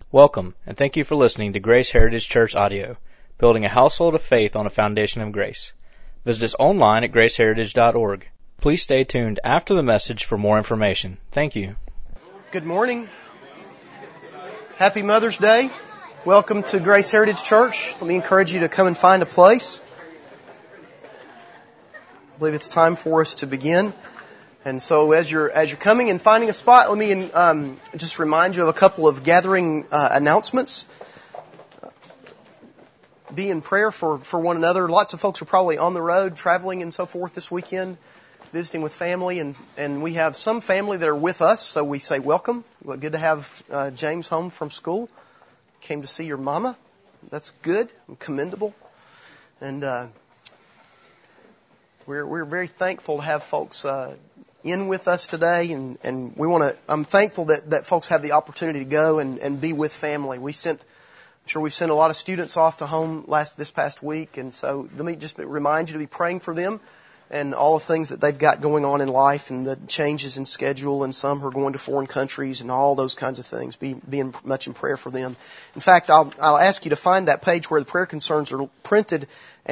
Welcome, and thank you for listening to Grace Heritage Church Audio, building a household of faith on a foundation of grace. Visit us online at graceheritage.org. Please stay tuned after the message for more information. Thank you. Good morning. Happy Mother's Day. Welcome to Grace Heritage Church. Let me encourage you to come and find a place. I believe it's time for us to begin. And so as you're coming and finding a spot, let me just remind you of a couple of gathering announcements. Be in prayer for one another. Lots of folks are probably on the road, traveling and so forth this weekend, visiting with family. And we have some family that are with us, so we say welcome. Good to have James home from school. Came to see your mama. That's good and commendable. And we're very thankful to have folks in with us today, and I'm thankful that folks have the opportunity to go and be with family. we've sent a lot of students off to home this past week, and so let me just remind you to be praying for them and all the things that they've got going on in life and the changes in schedule, and some who are going to foreign countries and all those kinds of things. Being much in prayer for them. In fact, I'll ask you to find that page where the prayer concerns are printed,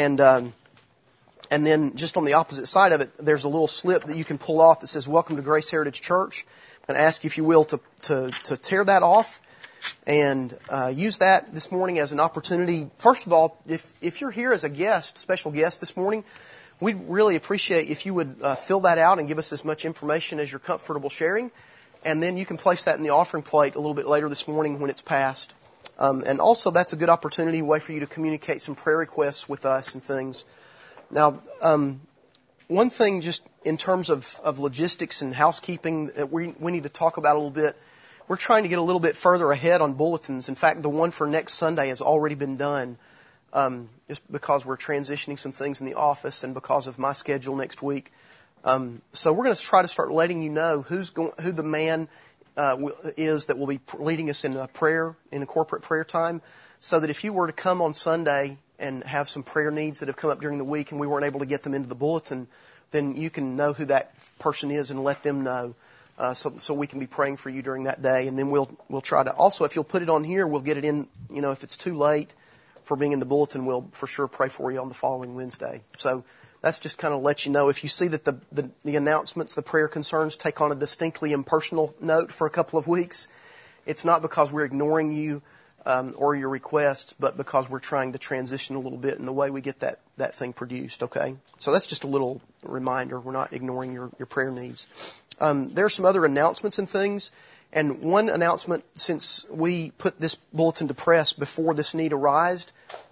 and then just on the opposite side of it, there's a little slip that you can pull off that says, "Welcome to Grace Heritage Church." I'm going to ask you, if you will, to tear that off and use that this morning as an opportunity. First of all, if you're here as a guest, special guest this morning, we'd really appreciate if you would fill that out and give us as much information as you're comfortable sharing. And then you can place that in the offering plate a little bit later this morning when it's passed. And also, that's a good opportunity, way for you to communicate some prayer requests with us and things. Now, one thing just in terms of logistics and housekeeping that we need to talk about a little bit, we're trying to get a little bit further ahead on bulletins. In fact, the one for next Sunday has already been done, just because we're transitioning some things in the office and because of my schedule next week. So we're going to try to start letting you know who the man is that will be leading us in a prayer, in a corporate prayer time, so that if you were to come on Sunday and have some prayer needs that have come up during the week and we weren't able to get them into the bulletin, then you can know who that person is and let them know, so we can be praying for you during that day. And then we'll try to also, if you'll put it on here, we'll get it in. If it's too late for being in the bulletin, we'll for sure pray for you on the following Wednesday. So that's just kind of let you know. If you see that the announcements, the prayer concerns take on a distinctly impersonal note for a couple of weeks, it's not because we're ignoring you or your requests, but because we're trying to transition a little bit in the way we get that thing produced, okay? So that's just a little reminder. We're not ignoring your prayer needs. There are some other announcements and things. And one announcement, since we put this bulletin to press before this need arose,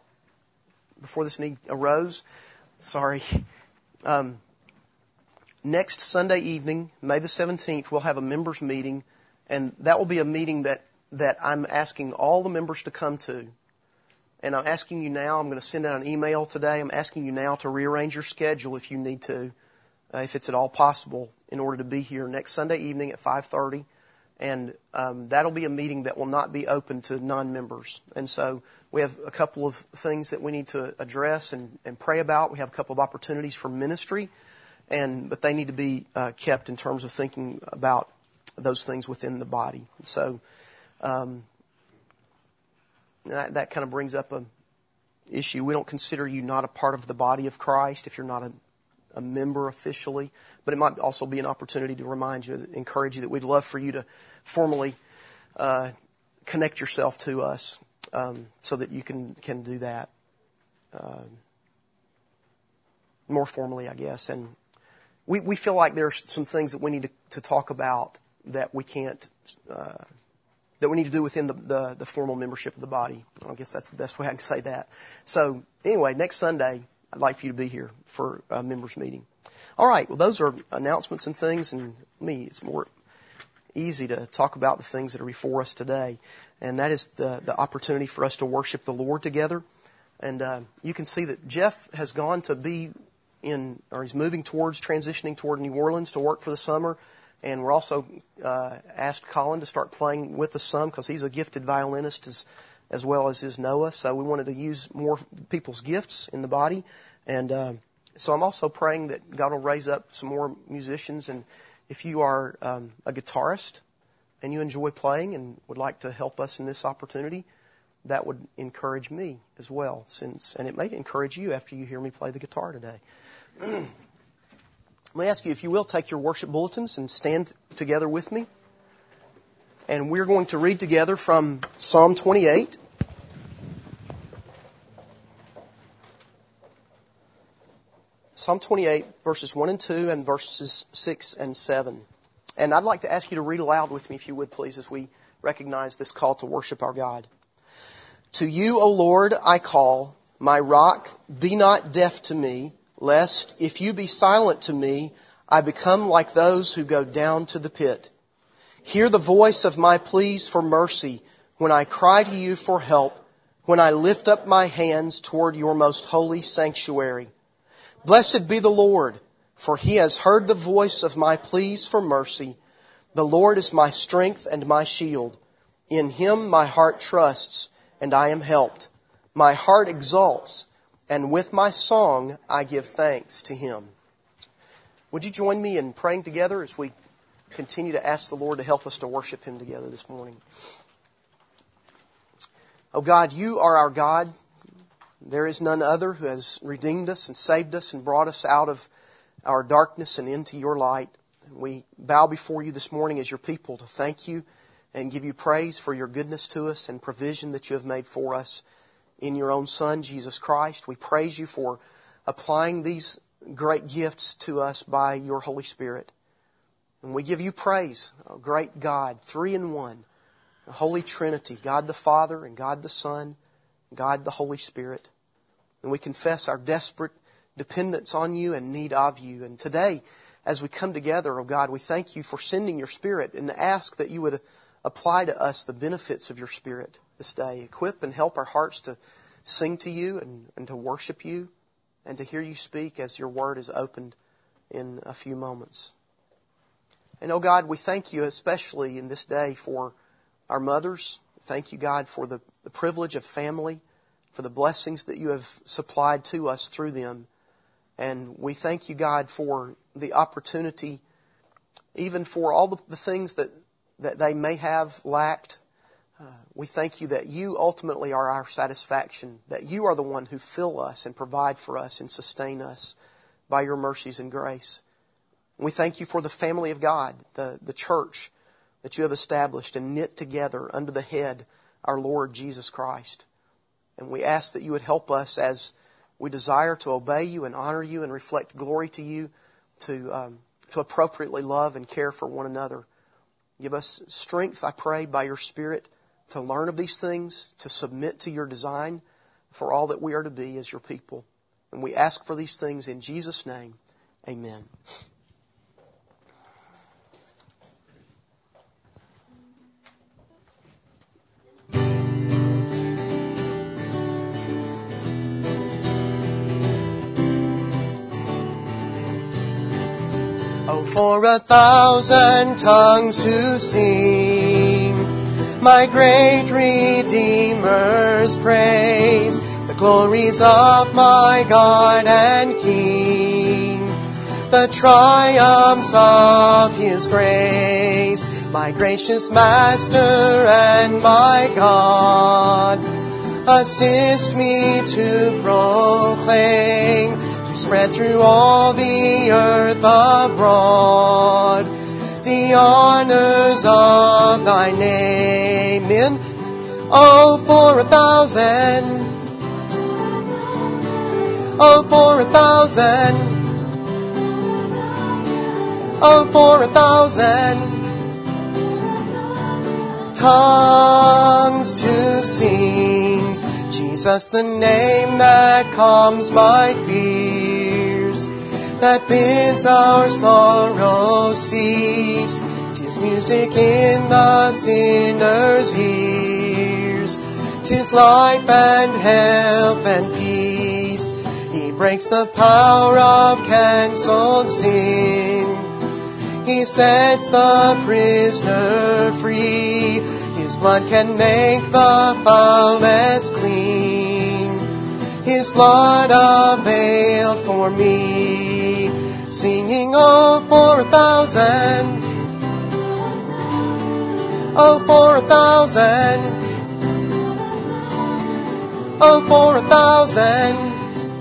next Sunday evening, May the 17th, we'll have a members meeting, and that will be a meeting that I'm asking all the members to come to. And I'm asking you now, I'm going to send out an email today, I'm asking you now to rearrange your schedule if you need to, if it's at all possible, in order to be here next Sunday evening at 5:30. And that'll be a meeting that will not be open to non-members. And so we have a couple of things that we need to address and pray about. We have a couple of opportunities for ministry, but they need to be kept in terms of thinking about those things within the body. So that kind of brings up a issue. We don't consider you not a part of the body of Christ if you're not a member officially, but it might also be an opportunity to remind you, encourage you that we'd love for you to formally connect yourself to us, so that you can do that more formally, I guess. And we feel like there's some things that we need to talk about that we can't. That we need to do within the formal membership of the body. I guess that's the best way I can say that. So anyway, next Sunday, I'd like for you to be here for a members meeting. All right, well, those are announcements and things, and it's more easy to talk about the things that are before us today, and that is the opportunity for us to worship the Lord together. And you can see that Jeff has gone to he's moving transitioning toward New Orleans to work for the summer. And we're also asked Colin to start playing with us some, because he's a gifted violinist as well as is Noah. So we wanted to use more people's gifts in the body. And so I'm also praying that God will raise up some more musicians. And if you are a guitarist and you enjoy playing and would like to help us in this opportunity, that would encourage me as well, and it may encourage you after you hear me play the guitar today. Let me ask you, if you will, take your worship bulletins and stand together with me. And we're going to read together from Psalm 28. Psalm 28, verses 1 and 2, and verses 6 and 7. And I'd like to ask you to read aloud with me, if you would, please, as we recognize this call to worship our God. To you, O Lord, I call, my rock, be not deaf to me, lest, if you be silent to me, I become like those who go down to the pit. Hear the voice of my pleas for mercy when I cry to you for help, when I lift up my hands toward your most holy sanctuary. Blessed be the Lord, for He has heard the voice of my pleas for mercy. The Lord is my strength and my shield. In Him my heart trusts, and I am helped. My heart exalts, and with my song I give thanks to Him. Would you join me in praying together as we continue to ask the Lord to help us to worship Him together this morning? Oh God, you are our God. There is none other who has redeemed us and saved us and brought us out of our darkness and into your light. And we bow before you this morning as your people to thank you and give you praise for your goodness to us and provision that you have made for us in your own Son, Jesus Christ. We praise you for applying these great gifts to us by your Holy Spirit. And we give you praise, oh great God, three in one, the Holy Trinity, God the Father and God the Son, God the Holy Spirit. And we confess our desperate dependence on you and need of you. And today, as we come together, oh God, we thank you for sending your Spirit and ask that you would apply to us the benefits of your Spirit this day. Equip and help our hearts to sing to you and to worship you and to hear you speak as your word is opened in a few moments. And oh God, we thank you especially in this day for our mothers. Thank you, God, for the privilege of family, for the blessings that you have supplied to us through them. And we thank you, God, for the opportunity, even for all the things that they may have lacked. We thank you that you ultimately are our satisfaction, that you are the one who fill us and provide for us and sustain us by your mercies and grace. We thank you for the family of God, the church that you have established and knit together under the head, our Lord Jesus Christ. And we ask that you would help us as we desire to obey you and honor you and reflect glory to you, to appropriately love and care for one another. Give us strength, I pray, by your Spirit to learn of these things, to submit to your design for all that we are to be as your people. And we ask for these things in Jesus' name. Amen. Oh, for 1,000 tongues to sing my great Redeemer's praise, the glories of my God and King, the triumphs of His grace, my gracious Master and my God. Assist me to proclaim, to spread through all the earth abroad the honors of thy name. In oh, for 1,000, oh, for 1,000, oh, for 1,000 tongues to sing Jesus, the name that calms my fears, that bids our sorrows cease. 'Tis music in the sinner's ears. 'Tis life and health and peace. He breaks the power of cancelled sin. He sets the prisoner free. His blood can make the foulest clean. His blood availed for me. Singing, oh, for 1,000. Oh, for 1,000. Oh, for 1,000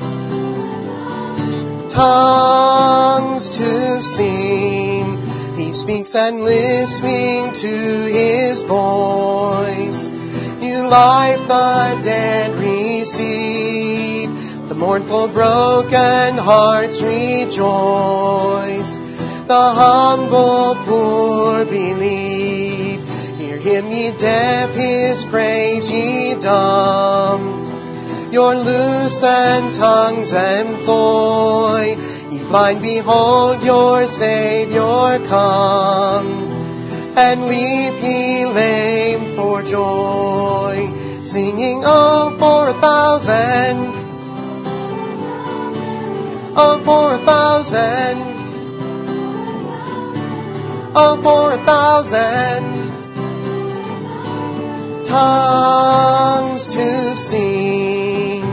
tongues to sing. He speaks and listening to His voice. New life the dead receive. The mournful broken hearts rejoice. The humble poor believe. Hear Him ye deaf, His praise ye dumb. Your loosened tongues employ. Ye blind, behold your Savior come. And leap ye lame for joy, singing, oh, for 1,000. Oh, for 1,000. Oh, for 1,000 tongues to sing.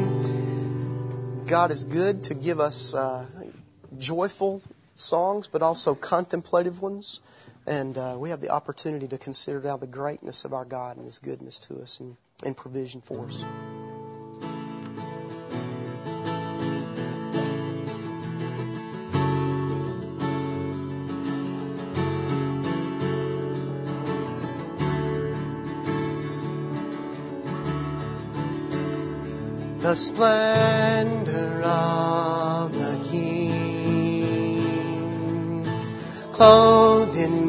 God is good to give us joyful songs, but also contemplative ones. And we have the opportunity to consider now the greatness of our God and His goodness to us and provision for us. The splendor of the King, clothed in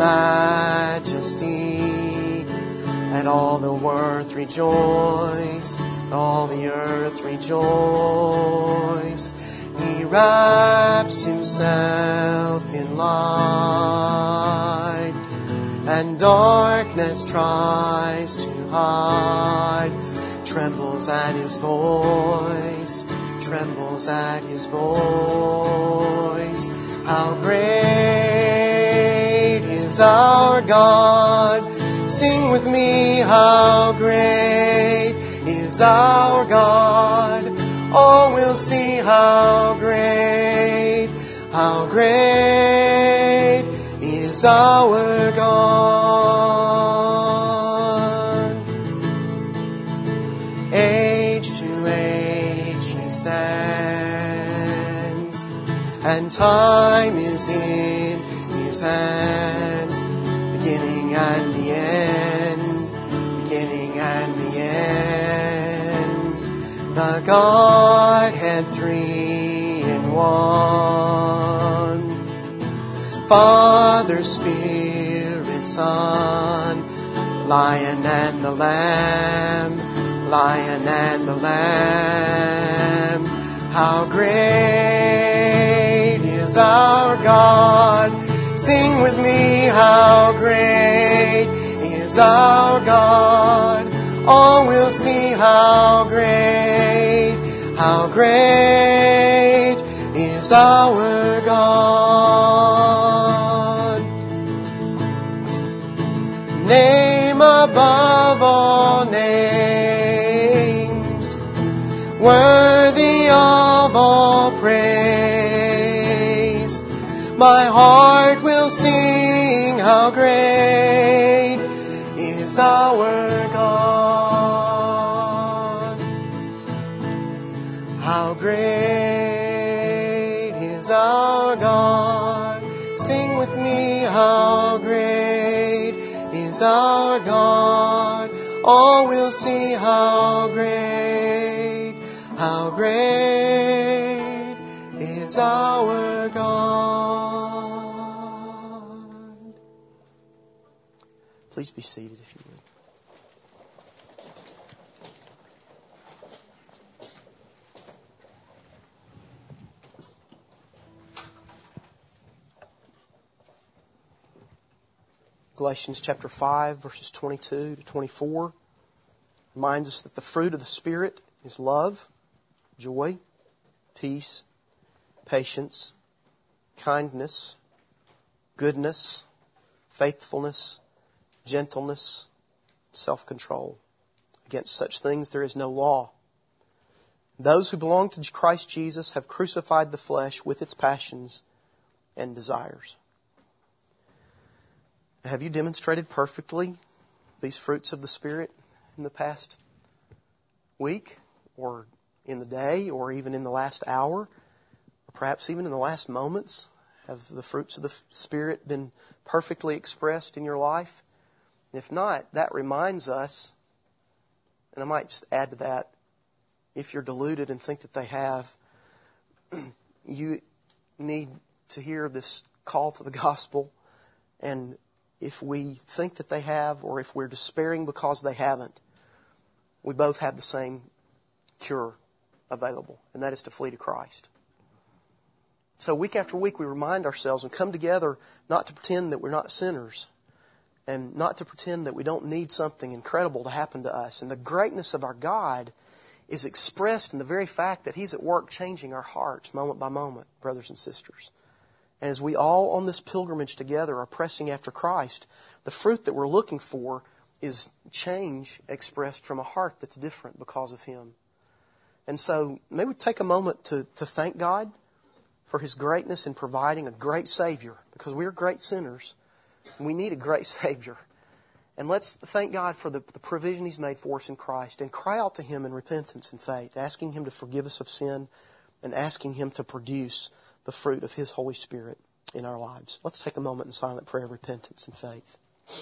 majesty, let all the earth rejoice, all the earth rejoice. He wraps Himself in light, and darkness tries to hide. Trembles at His voice, trembles at His voice. How great is our God! Sing with me, how great is our God! Oh, we'll see how great is our God! Age to age He stands, and time is in His hands. Beginning and the end, beginning and the end. The Godhead three in one. Father, Spirit, Son, Lion and the Lamb, Lion and the Lamb. How great is our God! Sing with me, how great is our God! All will see how great is our God. Name above all names, worthy of all praise. My heart will sing how great is our God. How great is our God. Sing with me, how great is our God. All will see how great is our God. Please be seated if you would. Galatians chapter 5, verses 22 to 24 reminds us that the fruit of the Spirit is love, joy, peace, patience, kindness, goodness, faithfulness, gentleness, self-control. Against such things there is no law. Those who belong to Christ Jesus have crucified the flesh with its passions and desires. Have you demonstrated perfectly these fruits of the Spirit in the past week, or in the day, or even in the last hour, or perhaps even in the last moments? Have the fruits of the Spirit been perfectly expressed in your life? If not, that reminds us, and I might just add to that, if you're deluded and think that they have, you need to hear this call to the gospel. And if we think that they have, or if we're despairing because they haven't, we both have the same cure available, and that is to flee to Christ. So week after week we remind ourselves and come together not to pretend that we're not sinners, and not to pretend that we don't need something incredible to happen to us. And the greatness of our God is expressed in the very fact that He's at work changing our hearts moment by moment, brothers and sisters. And as we all on this pilgrimage together are pressing after Christ, the fruit that we're looking for is change expressed from a heart that's different because of Him. And so maybe we take a moment to thank God for His greatness in providing a great Savior, because we are great sinners. We need a great Savior. And let's thank God for the provision He's made for us in Christ, and cry out to Him in repentance and faith, asking Him to forgive us of sin and asking Him to produce the fruit of His Holy Spirit in our lives. Let's take a moment in silent prayer of repentance and faith.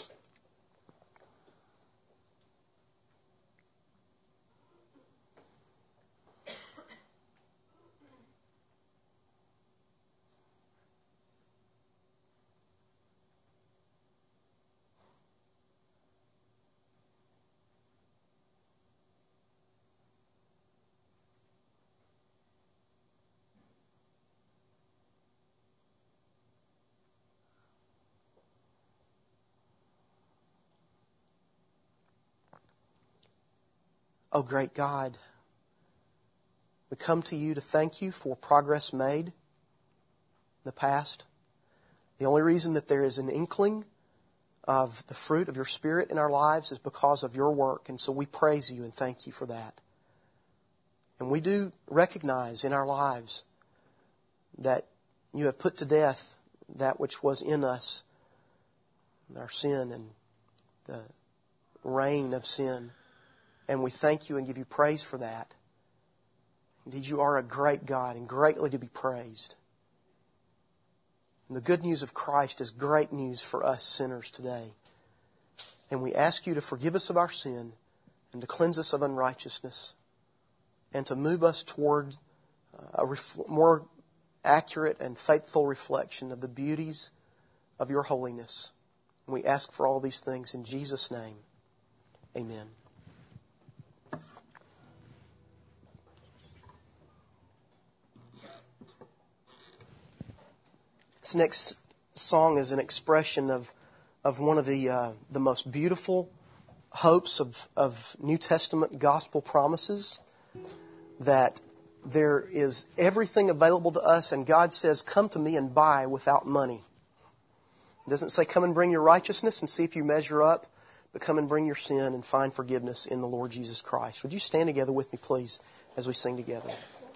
Oh, great God, we come to You to thank You for progress made in the past. The only reason that there is an inkling of the fruit of Your Spirit in our lives is because of Your work. And so we praise You and thank You for that. And we do recognize in our lives that You have put to death that which was in us, our sin and the reign of sin. And we thank You and give You praise for that. Indeed, You are a great God and greatly to be praised. And the good news of Christ is great news for us sinners today. And we ask You to forgive us of our sin and to cleanse us of unrighteousness and to move us towards a more accurate and faithful reflection of the beauties of Your holiness. And we ask for all these things in Jesus' name. Amen. This next song is an expression of one of the most beautiful hopes of New Testament gospel promises, that there is everything available to us, and God says, come to Me and buy without money. It doesn't say come and bring your righteousness and see if you measure up, but come and bring your sin and find forgiveness in the Lord Jesus Christ. Would you stand together with me, please, as we sing together?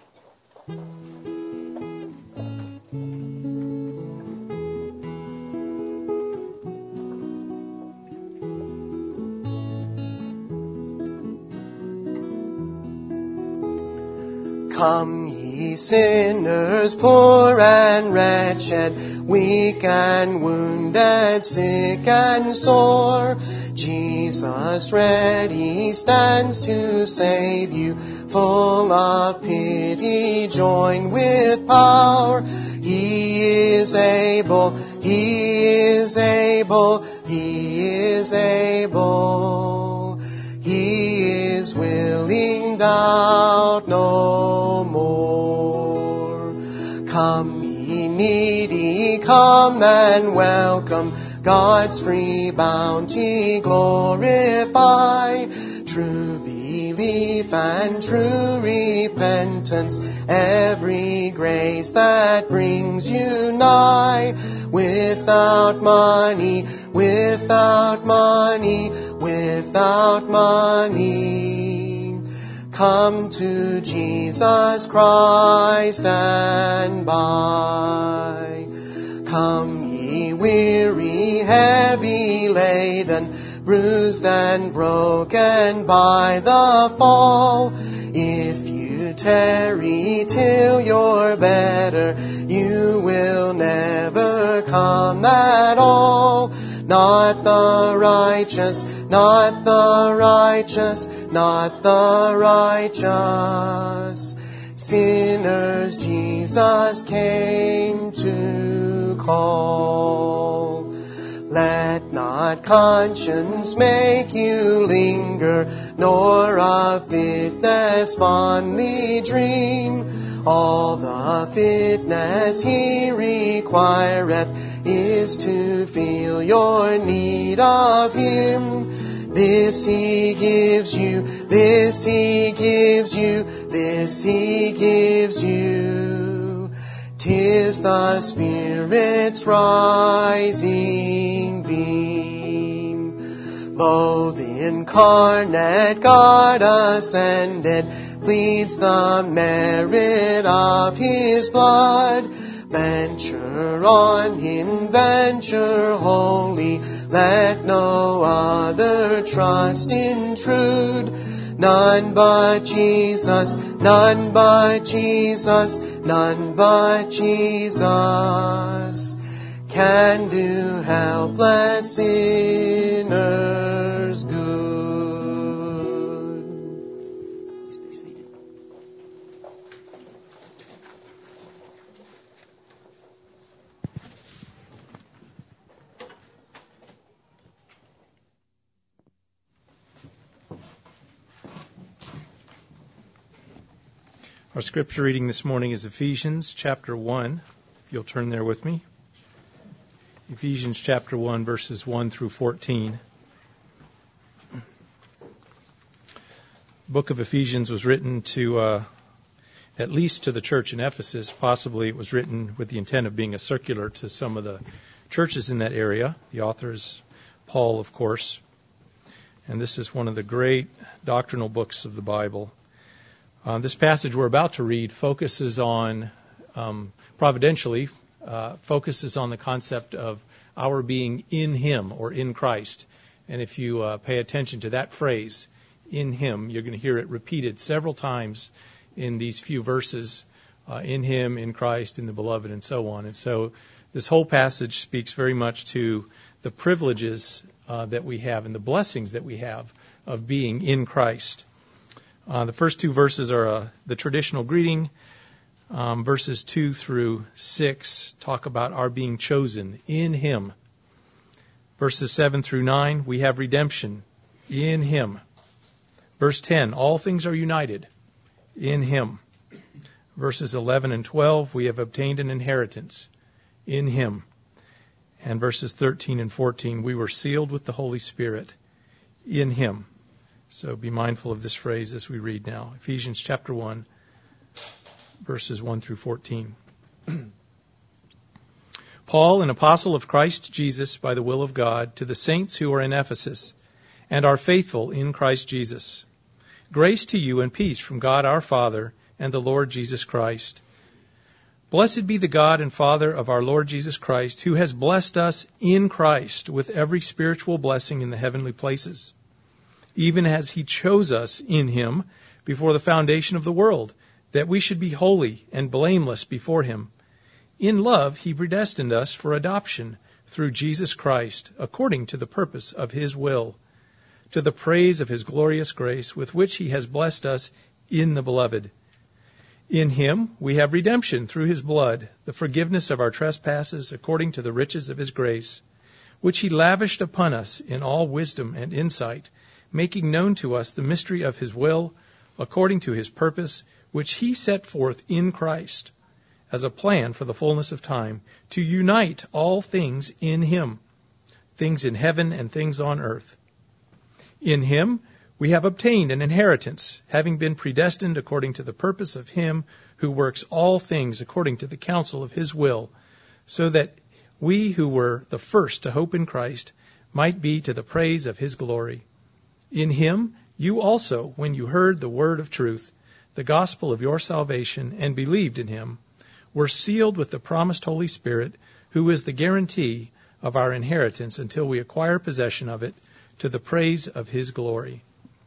Come ye sinners, poor and wretched, weak and wounded, sick and sore. Jesus ready stands to save you, full of pity, join with power. He is able, He is able, He is able. He is willing, doubt no more. Come ye needy, come and welcome God's free bounty, glorify true belief and true repentance, every grace that brings you nigh. Without money, without money, without money, come to Jesus Christ and buy. Come ye weary, heavy laden, bruised and broken by the fall. If you tarry till you're better, you will never come at all. Not the righteous, not the righteous, not the righteous. Sinners Jesus came to call. Let not conscience make you linger, nor of fitness fondly dream. All the fitness He requireth is to feel your need of Him. This He gives you, this He gives you, this He gives you. 'Tis the Spirit's rising beam. Lo, the incarnate God ascended, pleads the merit of His blood. Venture on Him, venture wholly, let no other trust intrude. None but Jesus, none but Jesus, none but Jesus can do helpless sinners good. Please be seated. Our scripture reading this morning is Ephesians chapter 1. If you'll turn there with me. Ephesians chapter 1, verses 1 through 14. The book of Ephesians was written to, at least to the church in Ephesus. Possibly it was written with the intent of being a circular to some of the churches in that area. The author is Paul, of course. And this is one of the great doctrinal books of the Bible. This passage we're about to read focuses on, providentially, focuses on the concept of our being in Him or in Christ. And if you pay attention to that phrase, in Him, you're going to hear it repeated several times in these few verses, in Him, in Christ, in the Beloved, and so on. And so this whole passage speaks very much to the privileges that we have and the blessings that we have of being in Christ. The first two verses are the traditional greeting. Verses 2 through 6 talk about our being chosen in Him. Verses 7 through 9, we have redemption in Him. Verse 10, all things are united in Him. Verses 11 and 12, we have obtained an inheritance in Him. And verses 13 and 14, we were sealed with the Holy Spirit in Him. So be mindful of this phrase as we read now. Ephesians chapter 1, verses 1 through 14. Paul, an apostle of Christ Jesus by the will of God, to the saints who are in Ephesus and are faithful in Christ Jesus. Grace to you and peace from God our Father and the Lord Jesus Christ. Blessed be the God and Father of our Lord Jesus Christ, who has blessed us in Christ with every spiritual blessing in the heavenly places, even as He chose us in Him before the foundation of the world, that we should be holy and blameless before Him. In love He predestined us for adoption through Jesus Christ, according to the purpose of His will, to the praise of His glorious grace, with which He has blessed us in the Beloved. In Him we have redemption through His blood, the forgiveness of our trespasses, according to the riches of His grace, which He lavished upon us in all wisdom and insight, making known to us the mystery of His will, according to His purpose, which He set forth in Christ, as a plan for the fullness of time, to unite all things in Him, things in heaven and things on earth. In Him we have obtained an inheritance, having been predestined according to the purpose of Him who works all things according to the counsel of His will, so that we who were the first to hope in Christ might be to the praise of His glory. In Him you also, when you heard the word of truth, the gospel of your salvation, and believed in Him, were sealed with the promised Holy Spirit, who is the guarantee of our inheritance until we acquire possession of it to the praise of his glory.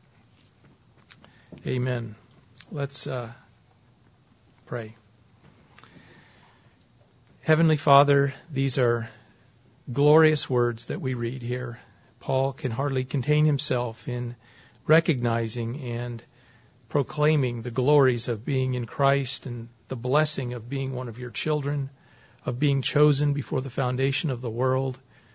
Amen. Let's pray. Heavenly Father, these are glorious words that we read here. Paul can hardly contain himself in recognizing and proclaiming the glories of being in Christ and the blessing of being one of your children, of being chosen before the foundation of the world,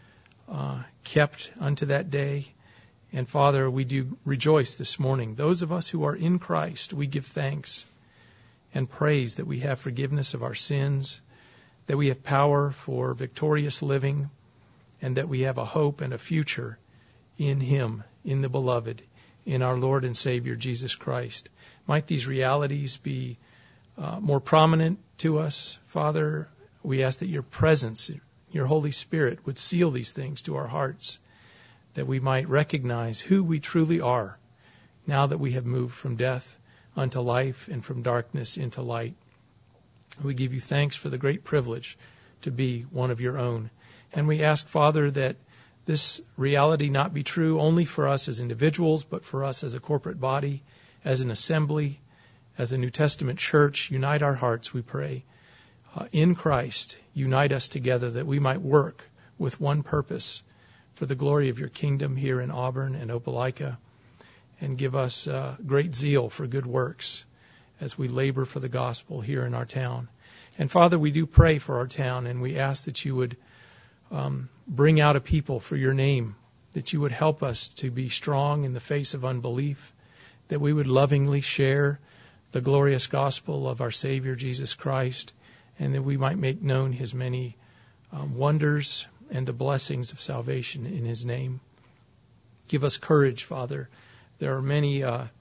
kept unto that day. And Father, we do rejoice this morning. Those of us who are in Christ, we give thanks and praise that we have forgiveness of our sins, that we have power for victorious living, and that we have a hope and a future in him, in the beloved, in our Lord and Savior Jesus Christ. Might these realities be more prominent to us, Father. We ask that your presence, your Holy Spirit, would seal these things to our hearts, that we might recognize who we truly are now that we have moved from death unto life and from darkness into light. We give you thanks for the great privilege to be one of your own. And we ask, Father, that this reality not be true only for us as individuals, but for us as a corporate body, as an assembly, as a New Testament church. Unite our hearts, we pray. In Christ, unite us together that we might work with one purpose for the glory of your kingdom here in Auburn and Opelika, and give us great zeal for good works as we labor for the gospel here in our town. And Father, we do pray for our town, and we ask that you would bring out a people for your name, that you would help us to be strong in the face of unbelief, that we would lovingly share the glorious gospel of our Savior Jesus Christ, and that we might make known his many wonders and the blessings of salvation in his name. Give us courage, Father. There are many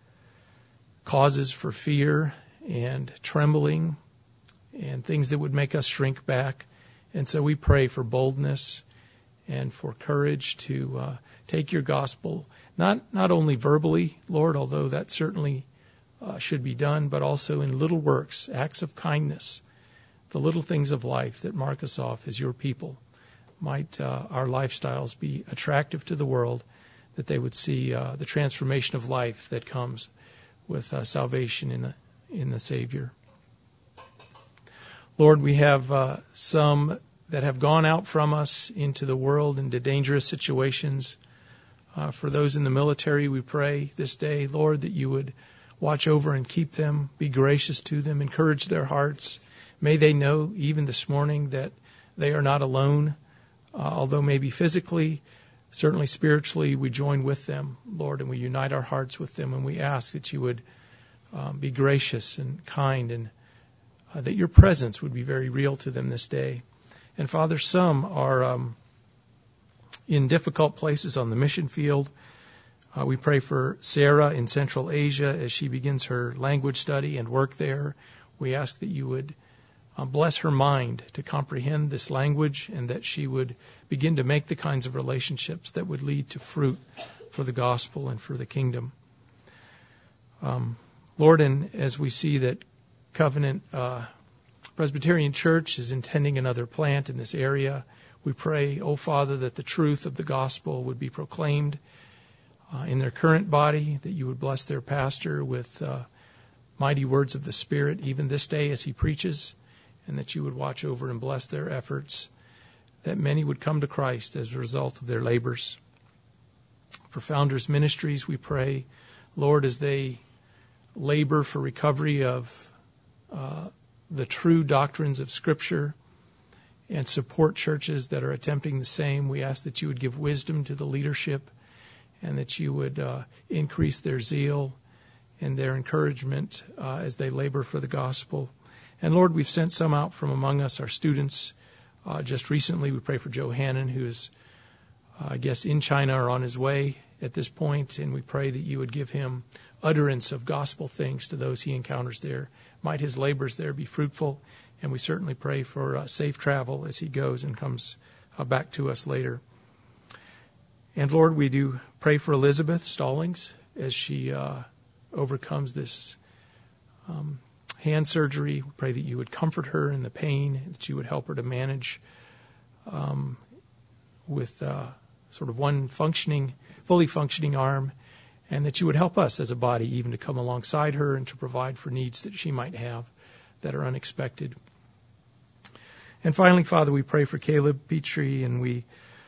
causes for fear and trembling and things that would make us shrink back. And so we pray for boldness and for courage to take your gospel, not only verbally, Lord, although that certainly should be done, but also in little works, acts of kindness, the little things of life that mark us off as your people. Might our lifestyles be attractive to the world, that they would see the transformation of life that comes with salvation in the Savior. Lord, we have some that have gone out from us into the world, into dangerous situations. For those in the military, we pray this day, Lord, that you would watch over and keep them, be gracious to them, encourage their hearts. May they know even this morning that they are not alone, although maybe physically, certainly spiritually, we join with them, Lord, and we unite our hearts with them, and we ask that you would be gracious and kind, and that your presence would be very real to them this day. And Father, some are in difficult places on the mission field. We pray for Sarah in Central Asia as she begins her language study and work there. We ask that you would bless her mind to comprehend this language, and that she would begin to make the kinds of relationships that would lead to fruit for the gospel and for the kingdom. Lord, and as we see that Covenant Presbyterian Church is intending another plant in this area, we pray, O Father, that the truth of the gospel would be proclaimed in their current body, that you would bless their pastor with mighty words of the Spirit even this day as he preaches, and that you would watch over and bless their efforts, that many would come to Christ as a result of their labors. For Founders Ministries, we pray, Lord, as they labor for recovery of the true doctrines of Scripture and support churches that are attempting the same, we ask that you would give wisdom to the leadership, and that you would increase their zeal and their encouragement as they labor for the gospel. And Lord, we've sent some out from among us, our students. Just recently, we pray for Joe Hannon, who is, I guess, in China or on his way at this point, and we pray that you would give him utterance of gospel things to those he encounters there. Might his labors there be fruitful, and we certainly pray for safe travel as he goes and comes back to us later. And Lord, we do pray for Elizabeth Stallings as she overcomes this hand surgery. We pray that you would comfort her in the pain, that you would help her to manage with sort of one fully functioning arm, and that you would help us as a body even to come alongside her and to provide for needs that she might have that are unexpected. And finally, Father, we pray for Caleb Petrie, and we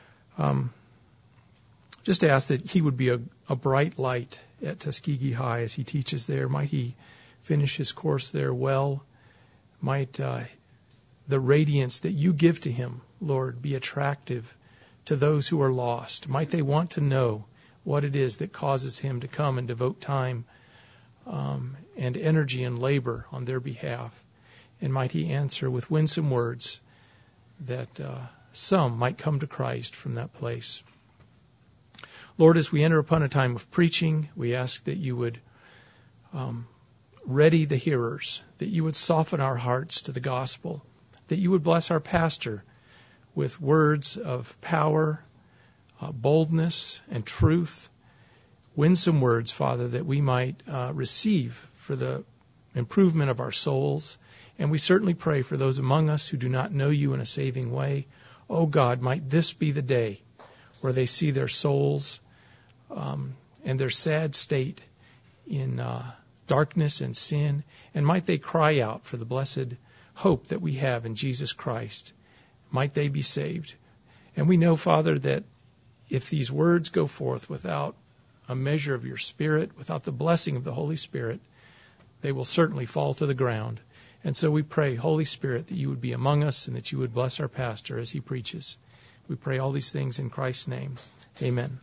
just ask that he would be a bright light at Tuskegee High as he teaches there. Might he finish his course there well. Might the radiance that you give to him, Lord, be attractive to those who are lost. Might they want to know what it is that causes him to come and devote time and energy and labor on their behalf. And might he answer with winsome words that some might come to Christ from that place. Lord, as we enter upon a time of preaching, we ask that you would ready the hearers, that you would soften our hearts to the gospel, that you would bless our pastor with words of power, boldness, and truth, winsome words, Father, that we might receive for the improvement of our souls. And we certainly pray for those among us who do not know you in a saving way. Oh God, might this be the day where they see their souls and their sad state in darkness and sin, and might they cry out for the blessed hope that we have in Jesus Christ. Might they be saved. And we know, Father, that if these words go forth without a measure of your Spirit, without the blessing of the Holy Spirit, they will certainly fall to the ground. And so we pray, Holy Spirit, that you would be among us and that you would bless our pastor as he preaches. We pray all these things in Christ's name. Amen.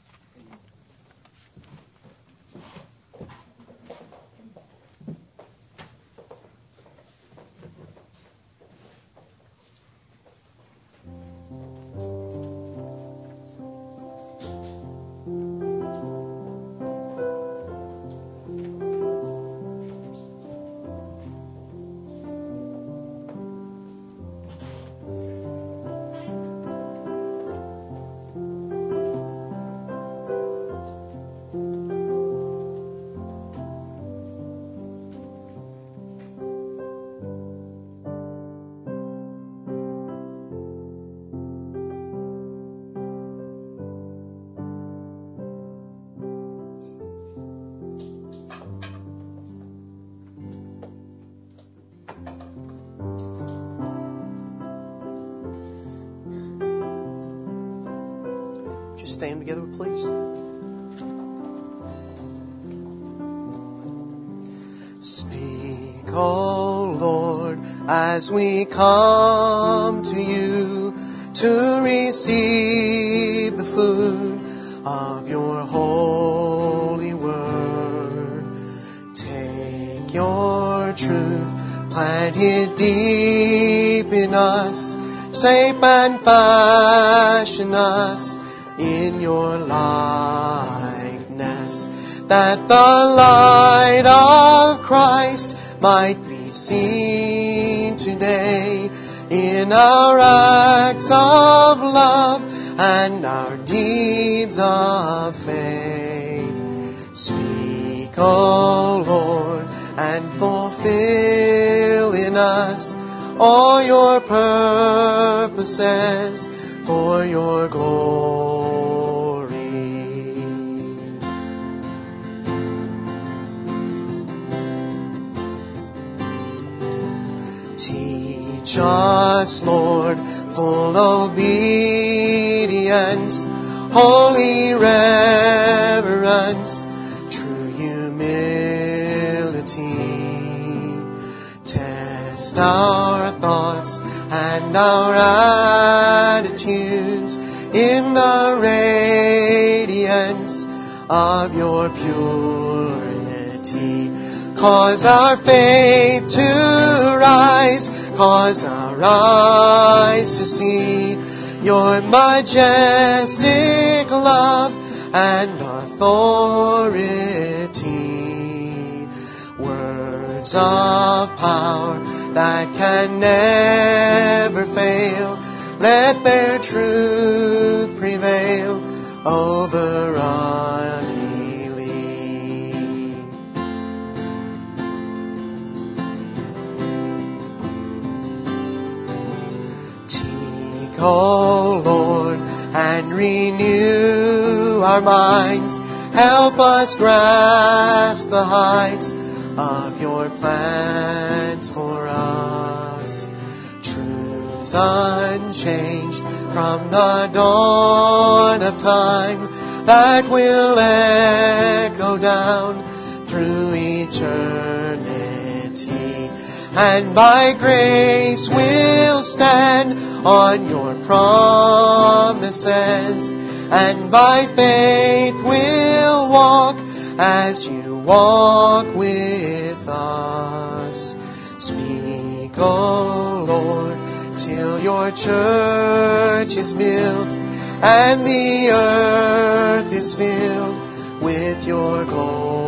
Just stand together, please. Speak, O Lord, as we come to you to receive the food of your holy word. Take your truth, plant it deep in us, shape and fashion us in your likeness, that the light of Christ might be seen today in our acts of love and our deeds of faith. Speak, O Lord, and fulfill in us all your purposes for your glory. Teach us, Lord, full obedience, holy reverence, true humility. Test our thoughts and our attitudes in the radiance of your purity. Cause our faith to rise, cause our eyes to see your majestic love and authority. Words of power that can never fail, let their truth prevail over unbelief. Take, O Lord, and renew our minds. Help us grasp the heights of your plans for us. Truths unchanged from the dawn of time that will echo down through eternity. And by grace we'll stand on your promises, and by faith we'll walk as you walk with us. Speak, O Lord, till your church is built and the earth is filled with your glory.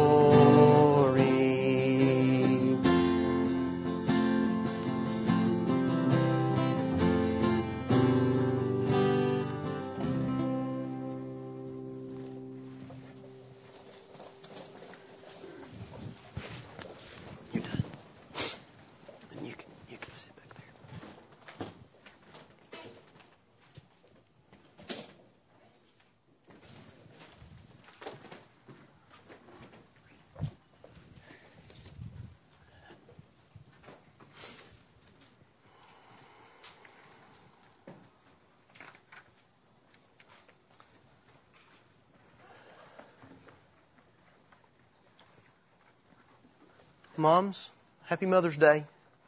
Moms, happy Mother's Day.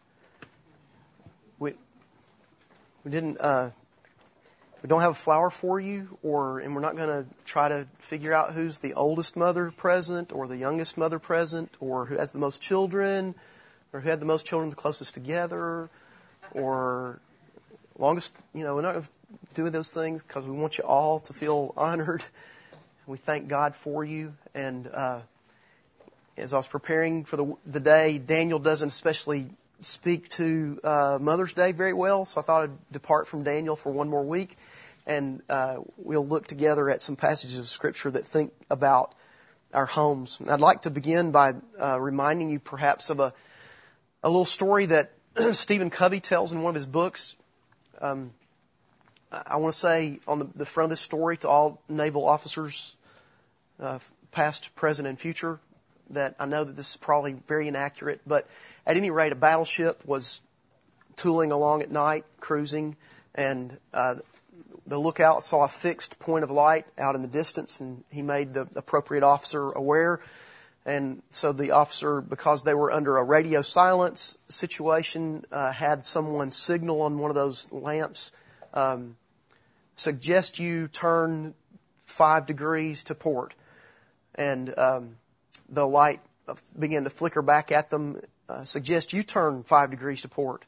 We don't have a flower for you, and we're not going to try to figure out who's the oldest mother present or the youngest mother present or who has the most children or who had the most children the closest together or longest, we're not going to do those things because we want you all to feel honored. We thank God for you. And as I was preparing for the day, Daniel doesn't especially speak to Mother's Day very well, so I thought I'd depart from Daniel for one more week, and we'll look together at some passages of Scripture that think about our homes. I'd like to begin by reminding you perhaps of a little story that Stephen Covey tells in one of his books. I want to say on the front of this story to all naval officers, past, present, and future, that I know that this is probably very inaccurate, but at any rate, a battleship was tooling along at night, cruising, and the lookout saw a fixed point of light out in the distance, and he made the appropriate officer aware. And so the officer, because they were under a radio silence situation, had someone signal on one of those lamps, suggest you turn 5 degrees to port. And the light began to flicker back at them, suggest you turn 5 degrees to port.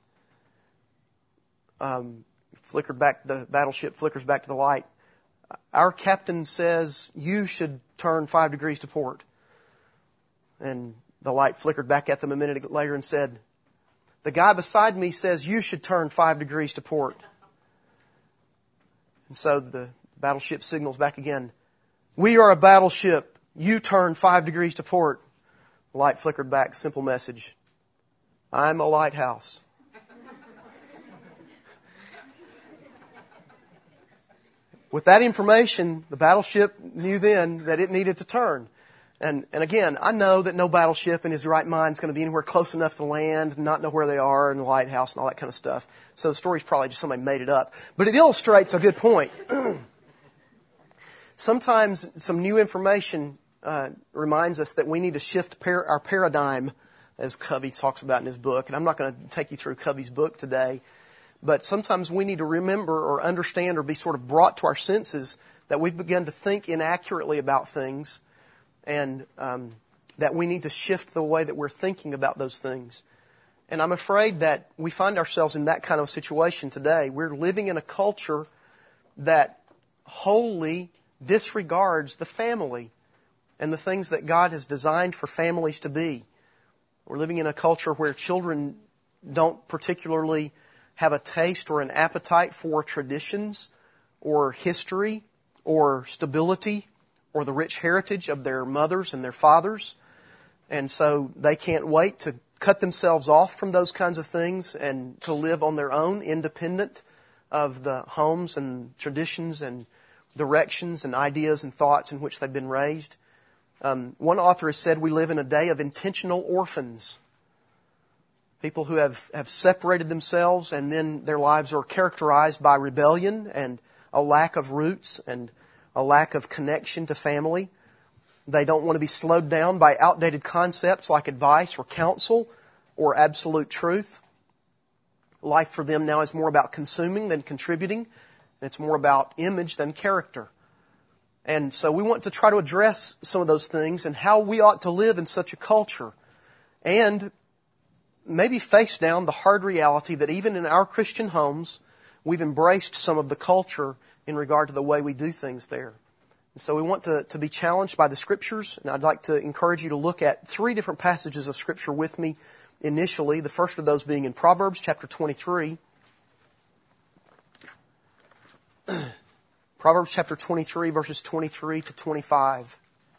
Flickered back, the battleship flickers back to the light. Our captain says you should turn 5 degrees to port. And the light flickered back at them a minute later and said, the guy beside me says you should turn 5 degrees to port. And so the battleship signals back again. We are a battleship. You turn 5 degrees to port. The light flickered back. Simple message. I'm a lighthouse. With that information, the battleship knew then that it needed to turn. And again, I know that no battleship in his right mind is going to be anywhere close enough to land, not know where they are, and the lighthouse and all that kind of stuff. So the story's probably just somebody made it up. But it illustrates a good point. Sometimes some new information reminds us that we need to shift our paradigm, as Covey talks about in his book. And I'm not going to take you through Covey's book today. But sometimes we need to remember or understand or be sort of brought to our senses that we've begun to think inaccurately about things, and that we need to shift the way that we're thinking about those things. And I'm afraid that we find ourselves in that kind of situation today. We're living in a culture that wholly disregards the family and the things that God has designed for families to be. We're living in a culture where children don't particularly have a taste or an appetite for traditions or history or stability or the rich heritage of their mothers and their fathers. And so they can't wait to cut themselves off from those kinds of things and to live on their own, independent of the homes and traditions and directions and ideas and thoughts in which they've been raised. One author has said we live in a day of intentional orphans. People who have separated themselves and then their lives are characterized by rebellion and a lack of roots and a lack of connection to family. They don't want to be slowed down by outdated concepts like advice or counsel or absolute truth. Life for them now is more about consuming than contributing. And it's more about image than character. And so we want to try to address some of those things and how we ought to live in such a culture. And maybe face down the hard reality that even in our Christian homes, we've embraced some of the culture in regard to the way we do things there. And so we want to be challenged by the Scriptures, and I'd like to encourage you to look at 3 different passages of Scripture with me initially, the first of those being in Proverbs chapter 23. Proverbs chapter 23, verses 23 to 25.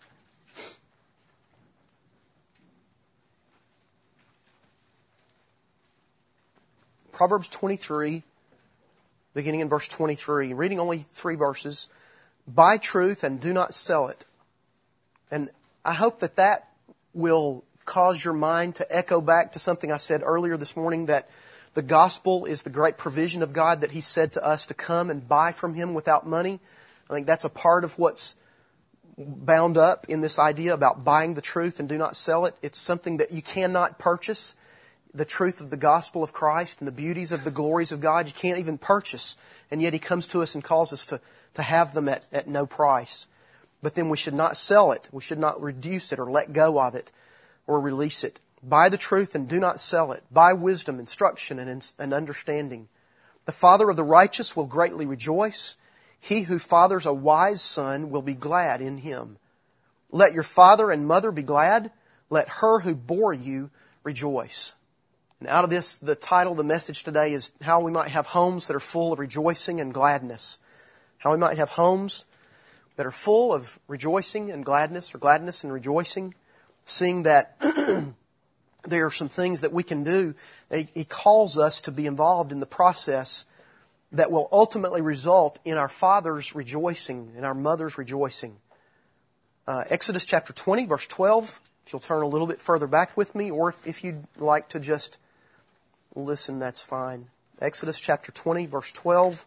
Proverbs 23, beginning in verse 23, reading only 3 verses. Buy truth and do not sell it. And I hope that will cause your mind to echo back to something I said earlier this morning, that the gospel is the great provision of God, that He said to us to come and buy from Him without money. I think that's a part of what's bound up in this idea about buying the truth and do not sell it. It's something that you cannot purchase. The truth of the gospel of Christ and the beauties of the glories of God, you can't even purchase. And yet He comes to us and calls us to have them at no price. But then we should not sell it. We should not reduce it or let go of it or release it. Buy the truth and do not sell it. Buy wisdom, instruction, and understanding. The father of the righteous will greatly rejoice. He who fathers a wise son will be glad in him. Let your father and mother be glad. Let her who bore you rejoice. And out of this, the title of the message today is how we might have homes that are full of rejoicing and gladness. How we might have homes that are full of rejoicing and gladness, or gladness and rejoicing, seeing that there are some things that we can do. He calls us to be involved in the process that will ultimately result in our fathers rejoicing and our mothers rejoicing. Exodus chapter 20, verse 12. If you'll turn a little bit further back with me, or if you'd like to just listen, that's fine. Exodus chapter 20, verse 12.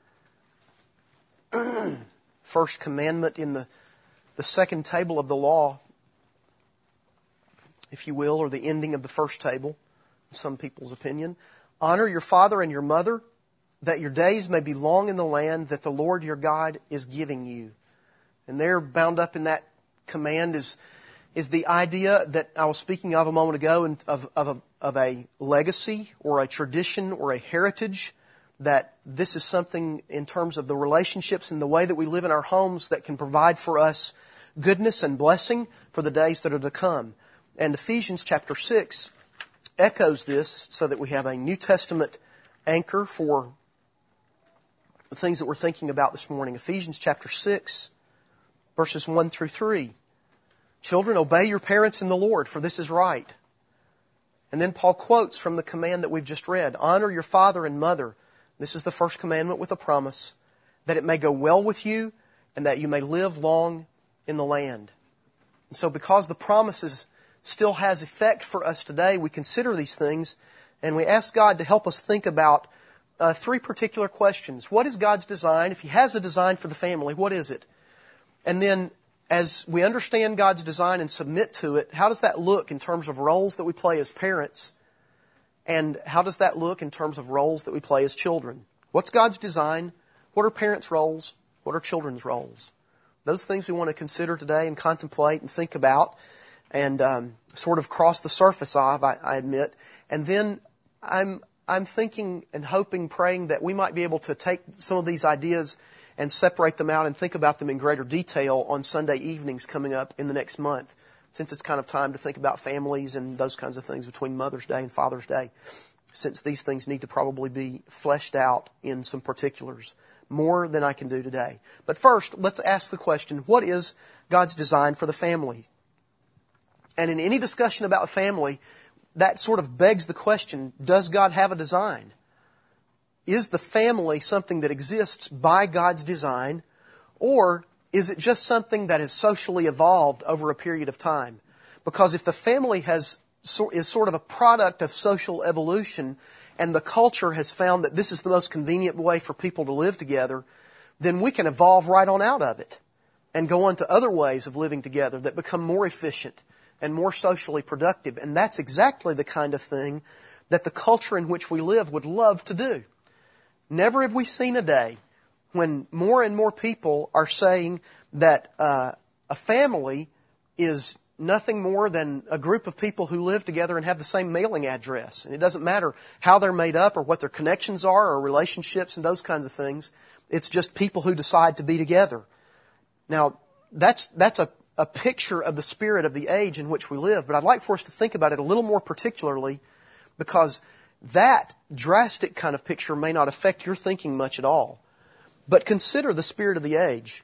First commandment in the second table of the law, if you will, or the ending of the first table, in some people's opinion. Honor your father and your mother, that your days may be long in the land that the Lord your God is giving you. And there, bound up in that command is the idea that I was speaking of a moment ago, of a legacy or a tradition or a heritage, that this is something in terms of the relationships and the way that we live in our homes that can provide for us goodness and blessing for the days that are to come. And Ephesians chapter 6 echoes this, so that we have a New Testament anchor for the things that we're thinking about this morning. Ephesians chapter 6, verses 1 through 3. Children, obey your parents in the Lord, for this is right. And then Paul quotes from the command that we've just read. Honor your father and mother. This is the first commandment with a promise, that it may go well with you and that you may live long in the land. And so because the promises still has effect for us today, we consider these things and we ask God to help us think about 3 particular questions. What is God's design? If He has a design for the family, what is it? And then as we understand God's design and submit to it, how does that look in terms of roles that we play as parents? And how does that look in terms of roles that we play as children? What's God's design? What are parents' roles? What are children's roles? Those things we want to consider today and contemplate and think about and sort of cross the surface of, I admit. And then I'm thinking and hoping, praying that we might be able to take some of these ideas and separate them out and think about them in greater detail on Sunday evenings coming up in the next month, since it's kind of time to think about families and those kinds of things between Mother's Day and Father's Day, since these things need to probably be fleshed out in some particulars, more than I can do today. But first, let's ask the question, what is God's design for the family? And in any discussion about a family, that sort of begs the question, does God have a design? Is the family something that exists by God's design, Or is it just something that has socially evolved over a period of time? Because if the family is sort of a product of social evolution and the culture has found that this is the most convenient way for people to live together, then we can evolve right on out of it and go on to other ways of living together that become more efficient and more socially productive. And that's exactly the kind of thing that the culture in which we live would love to do. Never have we seen a day when more and more people are saying that a family is nothing more than a group of people who live together and have the same mailing address. And it doesn't matter how they're made up or what their connections are or relationships and those kinds of things. It's just people who decide to be together. Now, that's a picture of the spirit of the age in which we live, but I'd like for us to think about it a little more particularly, because that drastic kind of picture may not affect your thinking much at all. But consider the spirit of the age.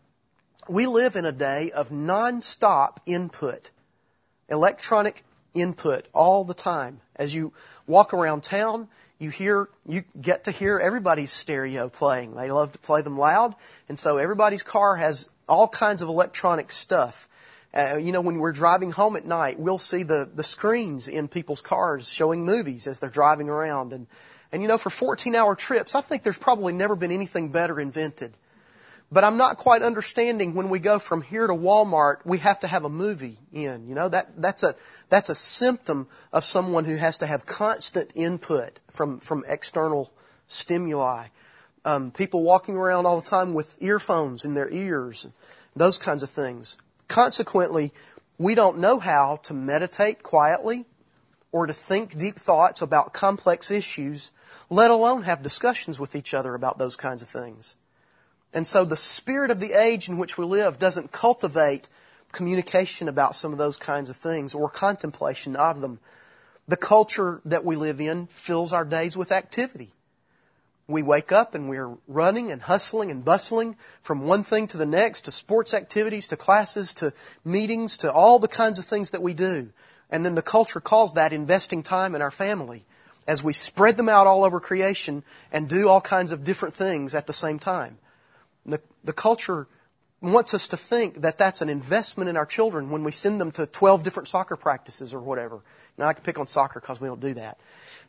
We live in a day of non-stop input, electronic input all the time. As you walk around town, you get to hear everybody's stereo playing. They love to play them loud, and so everybody's car has all kinds of electronic stuff. When we're driving home at night, we'll see the screens in people's cars showing movies as they're driving around. And for 14-hour trips, I think there's probably never been anything better invented. But I'm not quite understanding when we go from here to Walmart, we have to have a movie in. That's a symptom of someone who has to have constant input from external stimuli. People walking around all the time with earphones in their ears, those kinds of things. Consequently, we don't know how to meditate quietly or to think deep thoughts about complex issues, let alone have discussions with each other about those kinds of things. And so the spirit of the age in which we live doesn't cultivate communication about some of those kinds of things or contemplation of them. The culture that we live in fills our days with activity. We wake up and we're running and hustling and bustling from one thing to the next, to sports activities, to classes, to meetings, to all the kinds of things that we do. And then the culture calls that investing time in our family as we spread them out all over creation and do all kinds of different things at the same time. The culture wants us to think that that's an investment in our children when we send them to 12 different soccer practices or whatever. Now I can pick on soccer because we don't do that.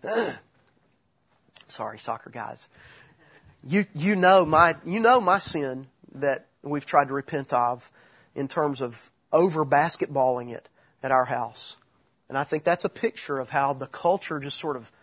Sorry, soccer guys. You know my sin that we've tried to repent of in terms of over basketballing it at our house. And I think that's a picture of how the culture just sort of,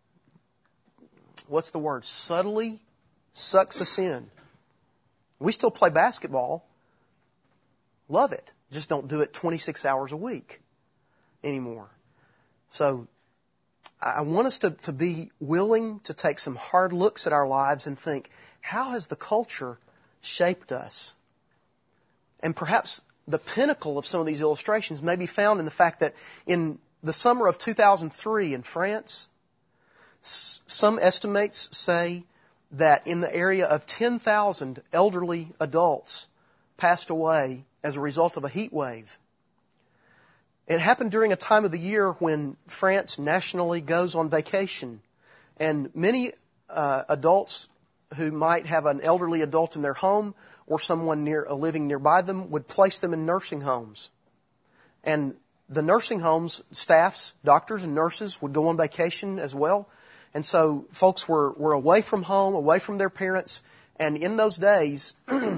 subtly sucks us in. We still play basketball. Love it. Just don't do it 26 hours a week anymore. So I want us to be willing to take some hard looks at our lives and think, how has the culture shaped us? And perhaps the pinnacle of some of these illustrations may be found in the fact that in the summer of 2003 in France, some estimates say that in the area of 10,000 elderly adults passed away as a result of a heat wave. It happened during a time of the year when France nationally goes on vacation, and many adults who might have an elderly adult in their home or someone living nearby them would place them in nursing homes. And the nursing homes staffs, doctors and nurses, would go on vacation as well. And so folks were away from home, away from their parents. And in those days,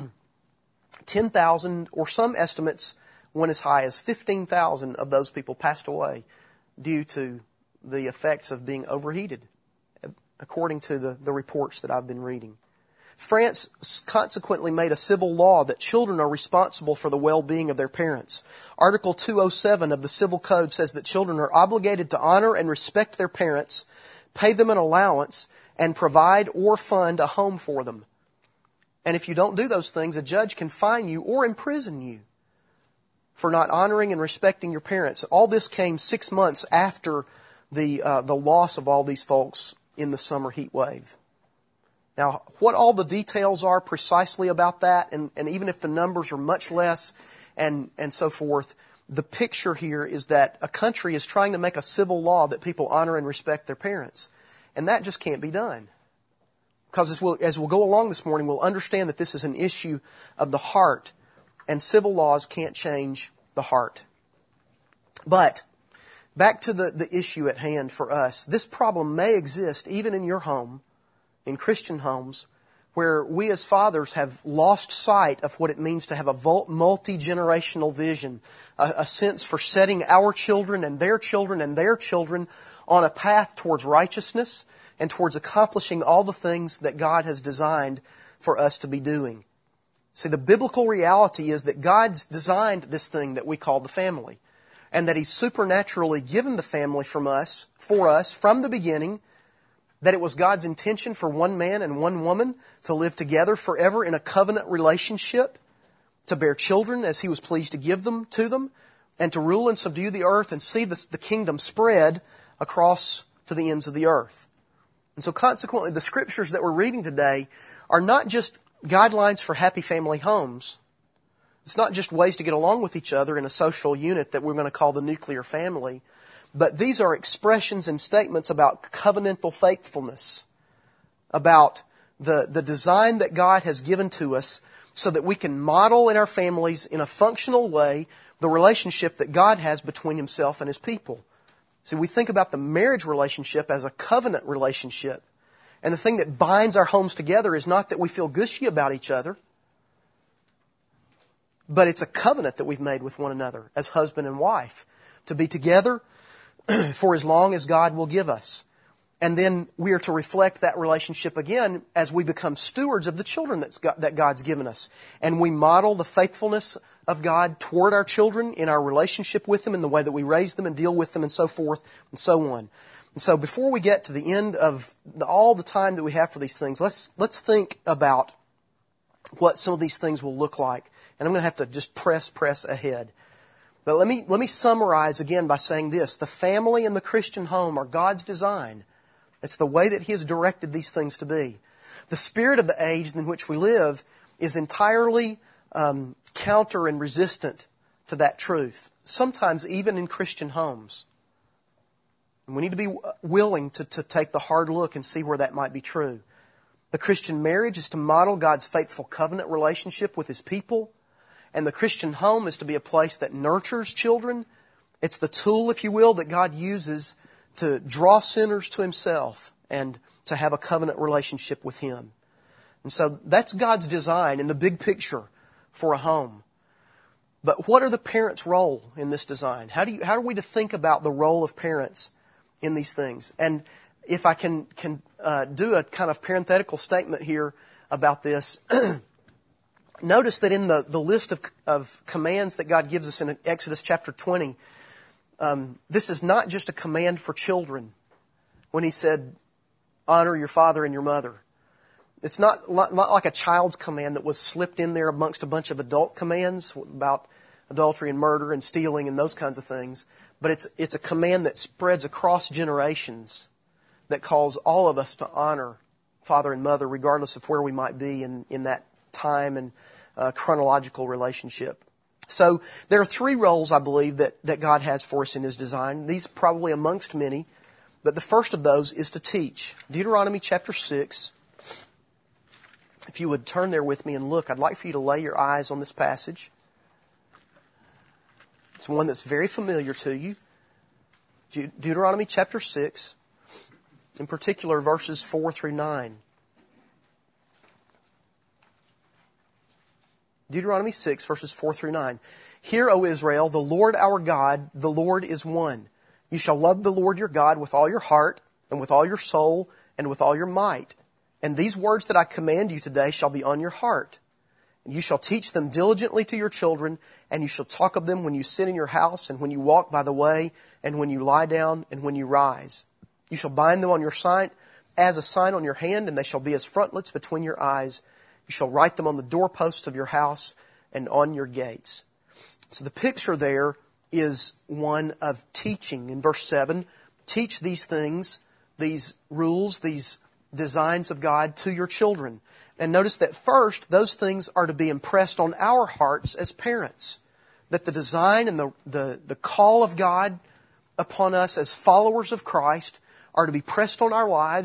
10,000, or some estimates went as high as 15,000 of those people passed away due to the effects of being overheated, according to the reports that I've been reading. France consequently made a civil law that children are responsible for the well-being of their parents. Article 207 of the Civil Code says that children are obligated to honor and respect their parents, pay them an allowance, and provide or fund a home for them. And if you don't do those things, a judge can fine you or imprison you for not honoring and respecting your parents. All this came 6 months after the loss of all these folks in the summer heat wave. Now, what all the details are precisely about that, and even if the numbers are much less and so forth, the picture here is that a country is trying to make a civil law that people honor and respect their parents. And that just can't be done. Because as we'll go along this morning, we'll understand that this is an issue of the heart, and civil laws can't change the heart. But back to the issue at hand for us. This problem may exist even in your home, in Christian homes, where we as fathers have lost sight of what it means to have a multi-generational vision, a sense for setting our children and their children and their children on a path towards righteousness and towards accomplishing all the things that God has designed for us to be doing. See, the biblical reality is that God's designed this thing that we call the family, and that He's supernaturally given the family for us from the beginning, that it was God's intention for one man and one woman to live together forever in a covenant relationship, to bear children as He was pleased to give them to them, and to rule and subdue the earth and see the kingdom spread across to the ends of the earth. And so consequently, the scriptures that we're reading today are not just guidelines for happy family homes. It's not just ways to get along with each other in a social unit that we're going to call the nuclear family. But these are expressions and statements about covenantal faithfulness, about the design that God has given to us so that we can model in our families in a functional way the relationship that God has between Himself and His people. See, we think about the marriage relationship as a covenant relationship. And the thing that binds our homes together is not that we feel gushy about each other, but it's a covenant that we've made with one another as husband and wife to be together for as long as God will give us. And then we are to reflect that relationship again as we become stewards of the children that God's given us. And we model the faithfulness of God toward our children in our relationship with them, in the way that we raise them and deal with them and so forth and so on. And so before we get to the end of all the time that we have for these things, let's think about what some of these things will look like. And I'm going to have to just press ahead. But let me summarize again by saying this. The family and the Christian home are God's design. It's the way that He has directed these things to be. The spirit of the age in which we live is entirely counter and resistant to that truth, sometimes even in Christian homes. And we need to be willing to take the hard look and see where that might be true. The Christian marriage is to model God's faithful covenant relationship with His people. And the Christian home is to be a place that nurtures children. It's the tool, if you will, that God uses to draw sinners to Himself and to have a covenant relationship with Him. And so that's God's design in the big picture for a home. But what are the parents' role in this design? How are we to think about the role of parents in these things? And if I can do a kind of parenthetical statement here about this, notice that in the list of commands that God gives us in Exodus chapter 20, this is not just a command for children when He said, honor your father and your mother. It's not like a child's command that was slipped in there amongst a bunch of adult commands about adultery and murder and stealing and those kinds of things. But it's a command that spreads across generations, that calls all of us to honor father and mother regardless of where we might be in that time and chronological relationship. So there are three roles, I believe, that God has for us in His design. These probably amongst many, but the first of those is to teach. Deuteronomy chapter 6. If you would turn there with me and look, I'd like for you to lay your eyes on this passage. It's one that's very familiar to you. Deuteronomy chapter 6, in particular verses 4 through 9. Deuteronomy 6, verses 4 through 9. Hear, O Israel, the Lord our God, the Lord is one. You shall love the Lord your God with all your heart, and with all your soul, and with all your might. And these words that I command you today shall be on your heart. And you shall teach them diligently to your children, and you shall talk of them when you sit in your house, and when you walk by the way, and when you lie down, and when you rise. You shall bind them on your sign, as a sign on your hand, and they shall be as frontlets between your eyes. You shall write them on the doorposts of your house and on your gates. So the picture there is one of teaching. In verse 7, teach these things, these rules, these designs of God to your children. And notice that first, those things are to be impressed on our hearts as parents. That the design and the call of God upon us as followers of Christ are to be pressed on our lives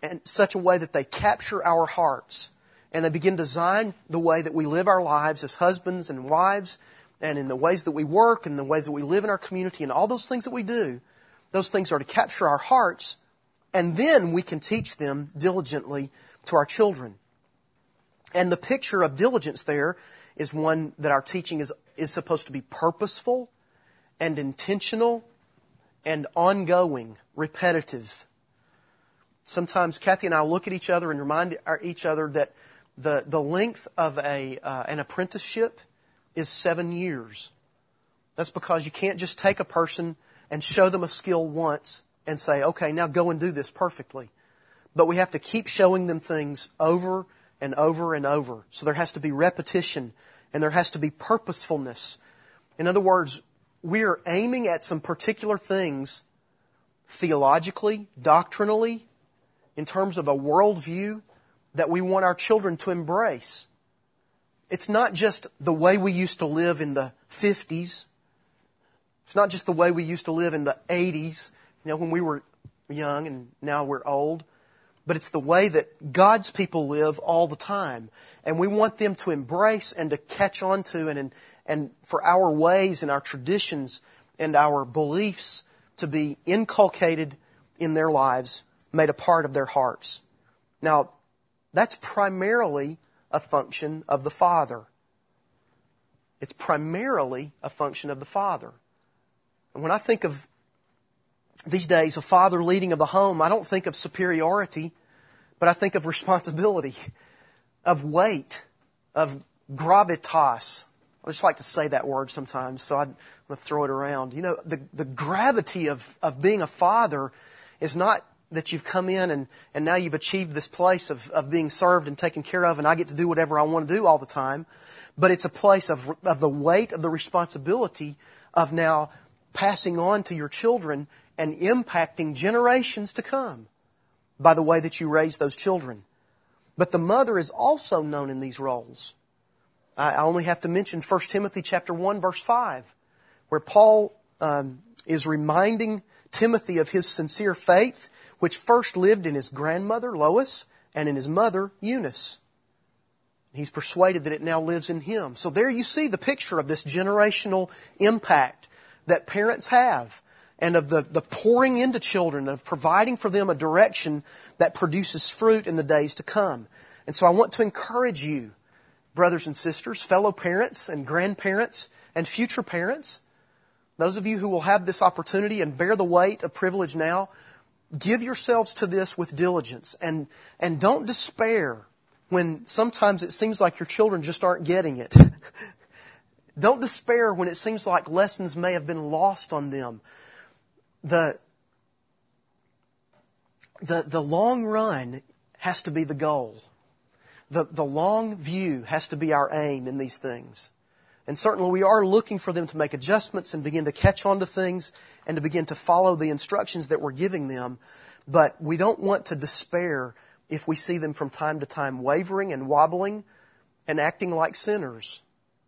in such a way that they capture our hearts. And they begin to design the way that we live our lives as husbands and wives, and in the ways that we work, and the ways that we live in our community, and all those things that we do. Those things are to capture our hearts, and then we can teach them diligently to our children. And the picture of diligence there is one that our teaching is supposed to be purposeful and intentional and ongoing, repetitive. Sometimes Kathy and I look at each other and remind each other that the length of an apprenticeship is 7 years. That's because you can't just take a person and show them a skill once and say, okay, now go and do this perfectly. But we have to keep showing them things over and over and over. So there has to be repetition and there has to be purposefulness. In other words, we are aiming at some particular things theologically, doctrinally, in terms of a worldview that we want our children to embrace. It's not just the way we used to live in the 50s. It's not just the way we used to live in the 80s, when we were young and now we're old. But it's the way that God's people live all the time. And we want them to embrace and to catch on to and for our ways and our traditions and our beliefs to be inculcated in their lives, made a part of their hearts. Now, that's primarily a function of the Father. It's primarily a function of the Father. And when I think of these days a father leading of the home, I don't think of superiority, but I think of responsibility, of weight, of gravitas. I just like to say that word sometimes, so I'm going to throw it around. The gravity of being a father is not that you've come in and now you've achieved this place of being served and taken care of and I get to do whatever I want to do all the time. But it's a place of the weight of the responsibility of now passing on to your children and impacting generations to come by the way that you raise those children. But the mother is also known in these roles. I only have to mention 1 Timothy chapter 1, verse 5, where Paul is reminding Timothy of his sincere faith, which first lived in his grandmother, Lois, and in his mother, Eunice. He's persuaded that it now lives in him. So there you see the picture of this generational impact that parents have, and of the pouring into children, of providing for them a direction that produces fruit in the days to come. And so I want to encourage you, brothers and sisters, fellow parents and grandparents and future parents, those of you who will have this opportunity and bear the weight of privilege now, give yourselves to this with diligence and don't despair when sometimes it seems like your children just aren't getting it. Don't despair when it seems like lessons may have been lost on them. The long run has to be the goal. The long view has to be our aim in these things. And certainly we are looking for them to make adjustments and begin to catch on to things and to begin to follow the instructions that we're giving them. But we don't want to despair if we see them from time to time wavering and wobbling and acting like sinners,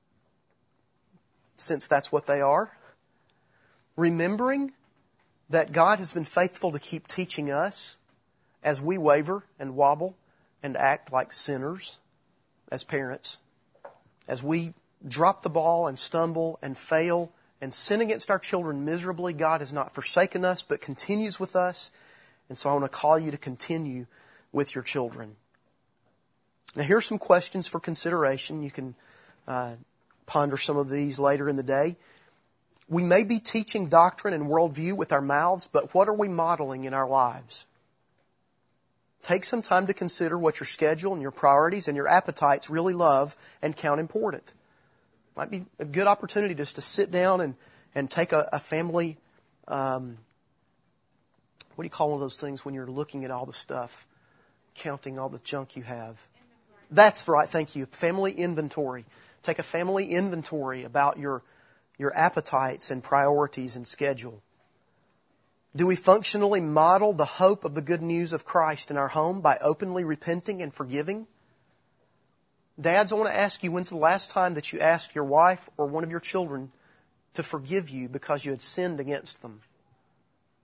since that's what they are. Remembering that God has been faithful to keep teaching us as we waver and wobble and act like sinners as parents, as we drop the ball and stumble and fail and sin against our children miserably. God has not forsaken us but continues with us. And so I want to call you to continue with your children. Now here are some questions for consideration. You can ponder some of these later in the day. We may be teaching doctrine and worldview with our mouths, but what are we modeling in our lives? Take some time to consider what your schedule and your priorities and your appetites really love and count important. Might be a good opportunity just to sit down and take a family, what do you call one of those things when you're looking at all the stuff, counting all the junk you have? That's right, thank you. Family inventory. Take a family inventory about your appetites and priorities and schedule. Do we functionally model the hope of the good news of Christ in our home by openly repenting and forgiving? Dads, I want to ask you, when's the last time that you asked your wife or one of your children to forgive you because you had sinned against them?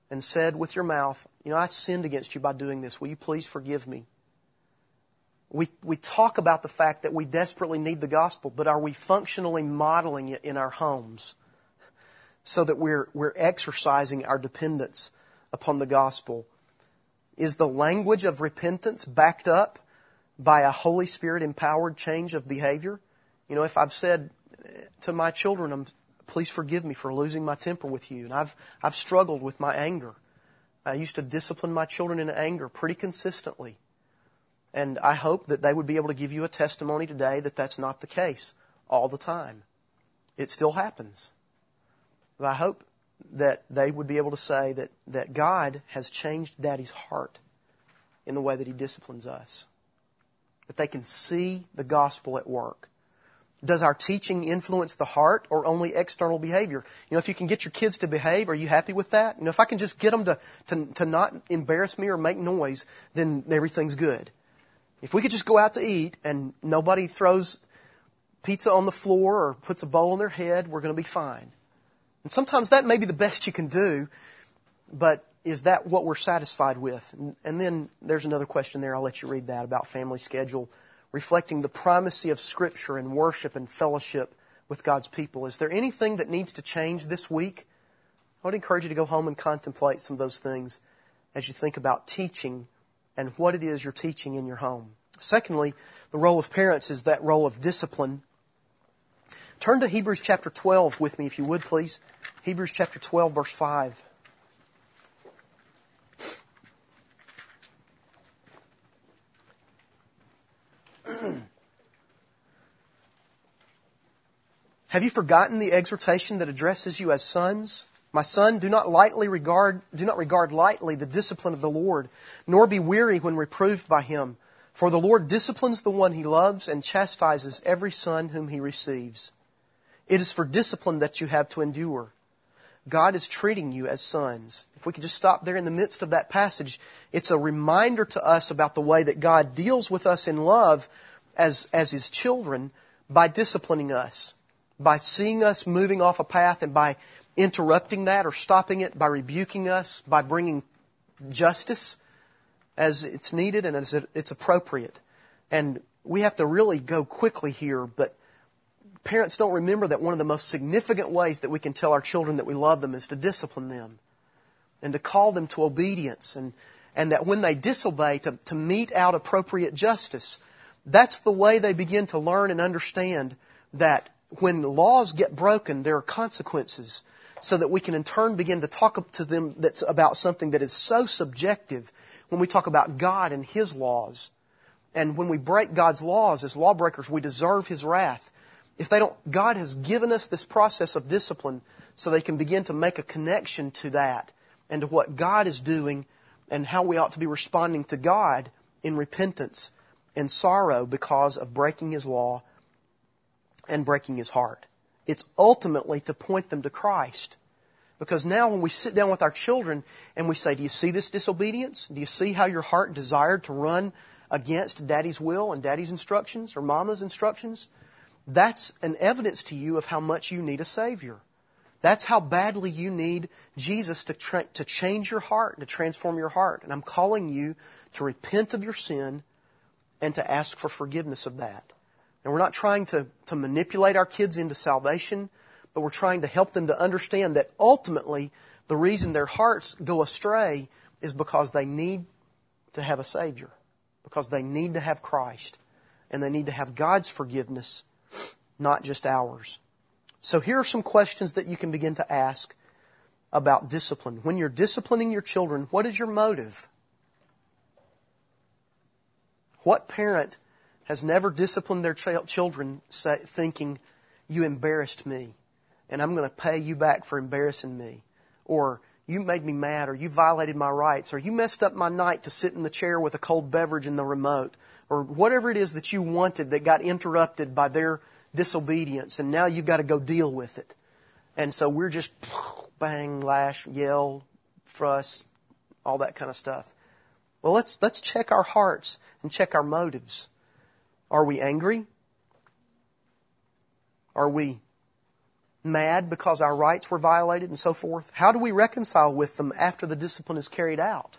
and said with your mouth, I sinned against you by doing this. Will you please forgive me? We talk about the fact that we desperately need the gospel, but are we functionally modeling it in our homes so that we're exercising our dependence upon the gospel? Is the language of repentance backed up by a Holy Spirit empowered change of behavior? If I've said to my children, please forgive me for losing my temper with you, and I've struggled with my anger. I used to discipline my children in anger pretty consistently. And I hope that they would be able to give you a testimony today that that's not the case all the time. It still happens. But I hope that they would be able to say that God has changed Daddy's heart in the way that He disciplines us. That they can see the gospel at work. Does our teaching influence the heart or only external behavior? If you can get your kids to behave, are you happy with that? If I can just get them to not embarrass me or make noise, then everything's good. If we could just go out to eat and nobody throws pizza on the floor or puts a bowl on their head, we're going to be fine. And sometimes that may be the best you can do, but is that what we're satisfied with? And then there's another question there. I'll let you read that about family schedule, reflecting the primacy of Scripture and worship and fellowship with God's people. Is there anything that needs to change this week? I would encourage you to go home and contemplate some of those things as you think about teaching and what it is you're teaching in your home. Secondly, the role of parents is that role of discipline. Turn to Hebrews chapter 12 with me, if you would, please. Hebrews chapter 12, verse 5. Have you forgotten the exhortation that addresses you as sons? My son, do not regard lightly the discipline of the Lord, nor be weary when reproved by Him. For the Lord disciplines the one He loves and chastises every son whom He receives. It is for discipline that you have to endure. God is treating you as sons. If we could just stop there in the midst of that passage, it's a reminder to us about the way that God deals with us in love as His children by disciplining us, by seeing us moving off a path and by interrupting that or stopping it, by rebuking us, by bringing justice as it's needed and as it's appropriate. And we have to really go quickly here, but parents don't remember that one of the most significant ways that we can tell our children that we love them is to discipline them and to call them to obedience, and that when they disobey, to mete out appropriate justice. That's the way they begin to learn and understand that when laws get broken, there are consequences, so that we can in turn begin to talk to them that's about something that is so subjective when we talk about God and His laws. And when we break God's laws as lawbreakers, we deserve His wrath. God has given us this process of discipline so they can begin to make a connection to that and to what God is doing and how we ought to be responding to God in repentance and sorrow because of breaking His law and breaking His heart. It's ultimately to point them to Christ. Because now when we sit down with our children and we say, do you see this disobedience? Do you see how your heart desired to run against Daddy's will and Daddy's instructions or Mama's instructions? That's an evidence to you of how much you need a Savior. That's how badly you need Jesus to change your heart, to transform your heart. And I'm calling you to repent of your sin and to ask for forgiveness of that. And we're not trying to manipulate our kids into salvation, but we're trying to help them to understand that ultimately the reason their hearts go astray is because they need to have a Savior, because they need to have Christ, and they need to have God's forgiveness, not just ours. So here are some questions that you can begin to ask about discipline. When you're disciplining your children, what is your motive? What parent has never disciplined their children thinking, you embarrassed me, and I'm going to pay you back for embarrassing me? Or, you made me mad, or you violated my rights, or you messed up my night to sit in the chair with a cold beverage in the remote, or whatever it is that you wanted that got interrupted by their disobedience, and now you've got to go deal with it. And so we're just bang, lash, yell, fuss, all that kind of stuff. Well, let's check our hearts and check our motives. Are we angry? Are we mad because our rights were violated and so forth? How do we reconcile with them after the discipline is carried out?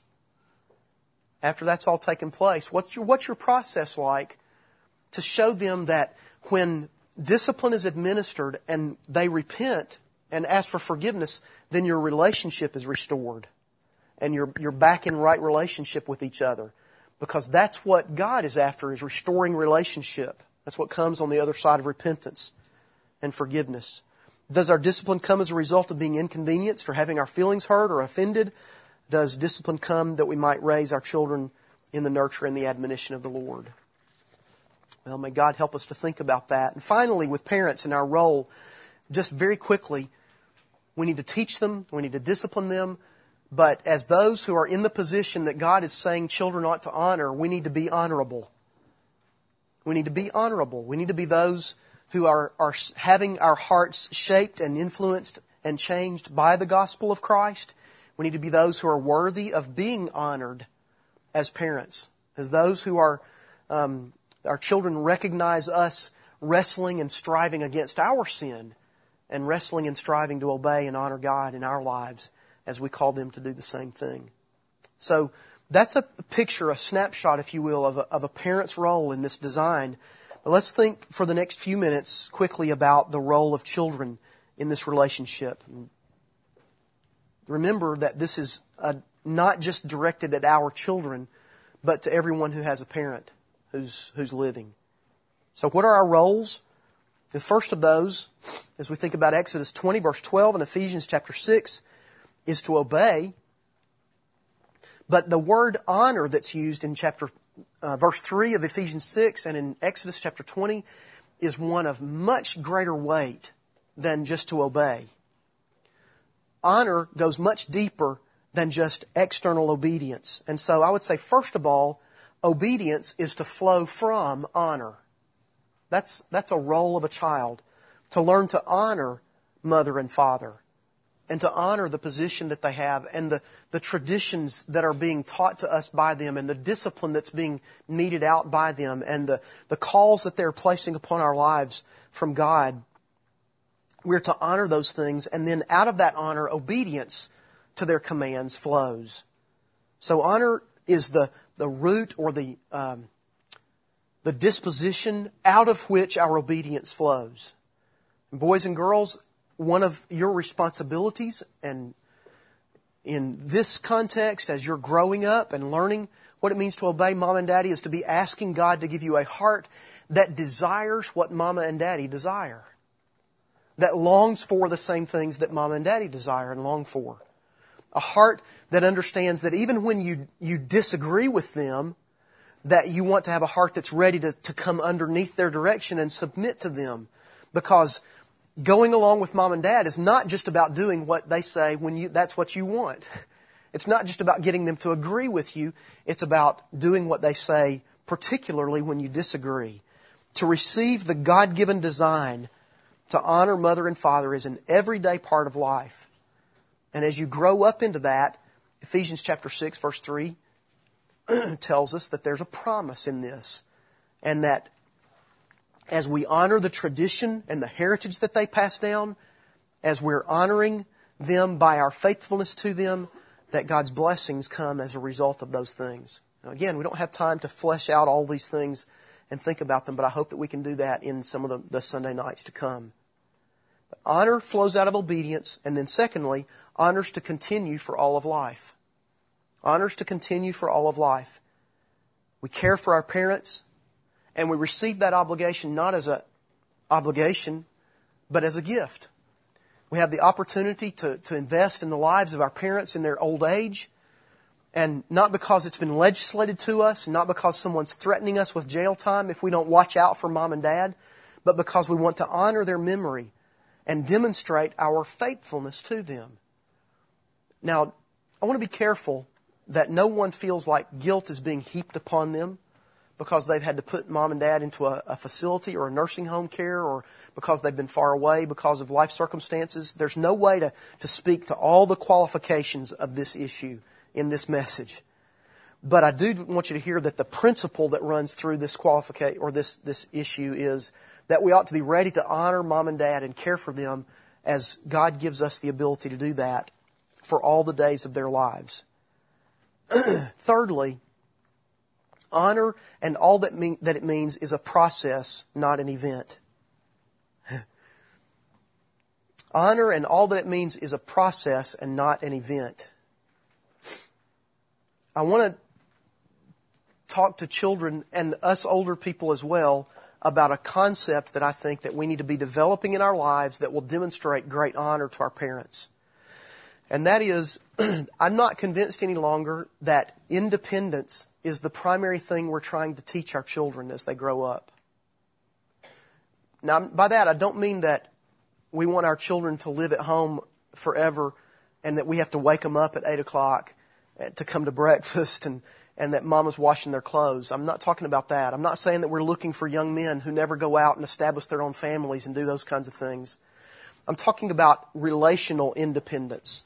After that's all taken place, what's your process like to show them that when discipline is administered and they repent and ask for forgiveness, then your relationship is restored and you're back in right relationship with each other? Because that's what God is after, is restoring relationship. That's what comes on the other side of repentance and forgiveness. Does our discipline come as a result of being inconvenienced or having our feelings hurt or offended? Does discipline come that we might raise our children in the nurture and the admonition of the Lord? Well, may God help us to think about that. And finally, with parents in our role, just very quickly, we need to teach them, we need to discipline them, but as those who are in the position that God is saying children ought to honor, we need to be honorable. We need to be honorable. We need to be those who are having our hearts shaped and influenced and changed by the gospel of Christ. We need to be those who are worthy of being honored as parents, as those who are, our children recognize us wrestling and striving against our sin and wrestling and striving to obey and honor God in our lives as we call them to do the same thing. So that's a picture, a snapshot, if you will, of a parent's role in this design. But let's think for the next few minutes quickly about the role of children in this relationship. Remember that this is not just directed at our children, but to everyone who has a parent who's living. So what are our roles? The first of those, as we think about Exodus 20, verse 12, and Ephesians chapter 6, is to obey. But the word honor that's used in verse 3 of Ephesians 6 and in Exodus chapter 20 is one of much greater weight than just to obey. Honor goes much deeper than just external obedience. And so I would say, first of all, obedience is to flow from honor. That's a role of a child, to learn to honor mother and father and to honor the position that they have and the traditions that are being taught to us by them and the discipline that's being meted out by them and the calls that they're placing upon our lives from God. We're to honor those things, and then out of that honor, obedience to their commands flows. So honor is the root or the disposition out of which our obedience flows. And boys and girls, one of your responsibilities, and in this context, as you're growing up and learning what it means to obey mom and daddy, is to be asking God to give you a heart that desires what mama and daddy desire, that longs for the same things that mama and daddy desire and long for. A heart that understands that even when you disagree with them, that you want to have a heart that's ready to come underneath their direction and submit to them. Because going along with mom and dad is not just about doing what they say when that's what you want. It's not just about getting them to agree with you. It's about doing what they say, particularly when you disagree. To receive the God-given design to honor mother and father is an everyday part of life. And as you grow up into that, Ephesians chapter 6, verse 3 tells us that there's a promise in this. And that as we honor the tradition and the heritage that they pass down, as we're honoring them by our faithfulness to them, that God's blessings come as a result of those things. Now, again, we don't have time to flesh out all these things and think about them, but I hope that we can do that in some of the Sunday nights to come. But honor flows out of obedience, and then secondly, honors to continue for all of life. Honors to continue for all of life. We care for our parents, and we receive that obligation not as an obligation, but as a gift. We have the opportunity to invest in the lives of our parents in their old age, and not because it's been legislated to us, not because someone's threatening us with jail time if we don't watch out for mom and dad, but because we want to honor their memory and demonstrate our faithfulness to them. Now, I want to be careful that no one feels like guilt is being heaped upon them because they've had to put mom and dad into a facility or a nursing home care, or because they've been far away because of life circumstances. There's no way to speak to all the qualifications of this issue in this message. But I do want you to hear that the principle that runs through this qualification or this issue is that we ought to be ready to honor mom and dad and care for them as God gives us the ability to do that for all the days of their lives. Thirdly, honor and all that it means is a process, not an event. Honor and all that it means is a process and not an event. I want to talk to children and us older people as well about a concept that I think that we need to be developing in our lives that will demonstrate great honor to our parents. And that is, I'm not convinced any longer that independence is the primary thing we're trying to teach our children as they grow up. Now, by that, I don't mean that we want our children to live at home forever and that we have to wake them up at 8 o'clock to come to breakfast and that mama's washing their clothes. I'm not talking about that. I'm not saying that we're looking for young men who never go out and establish their own families and do those kinds of things. I'm talking about relational independence.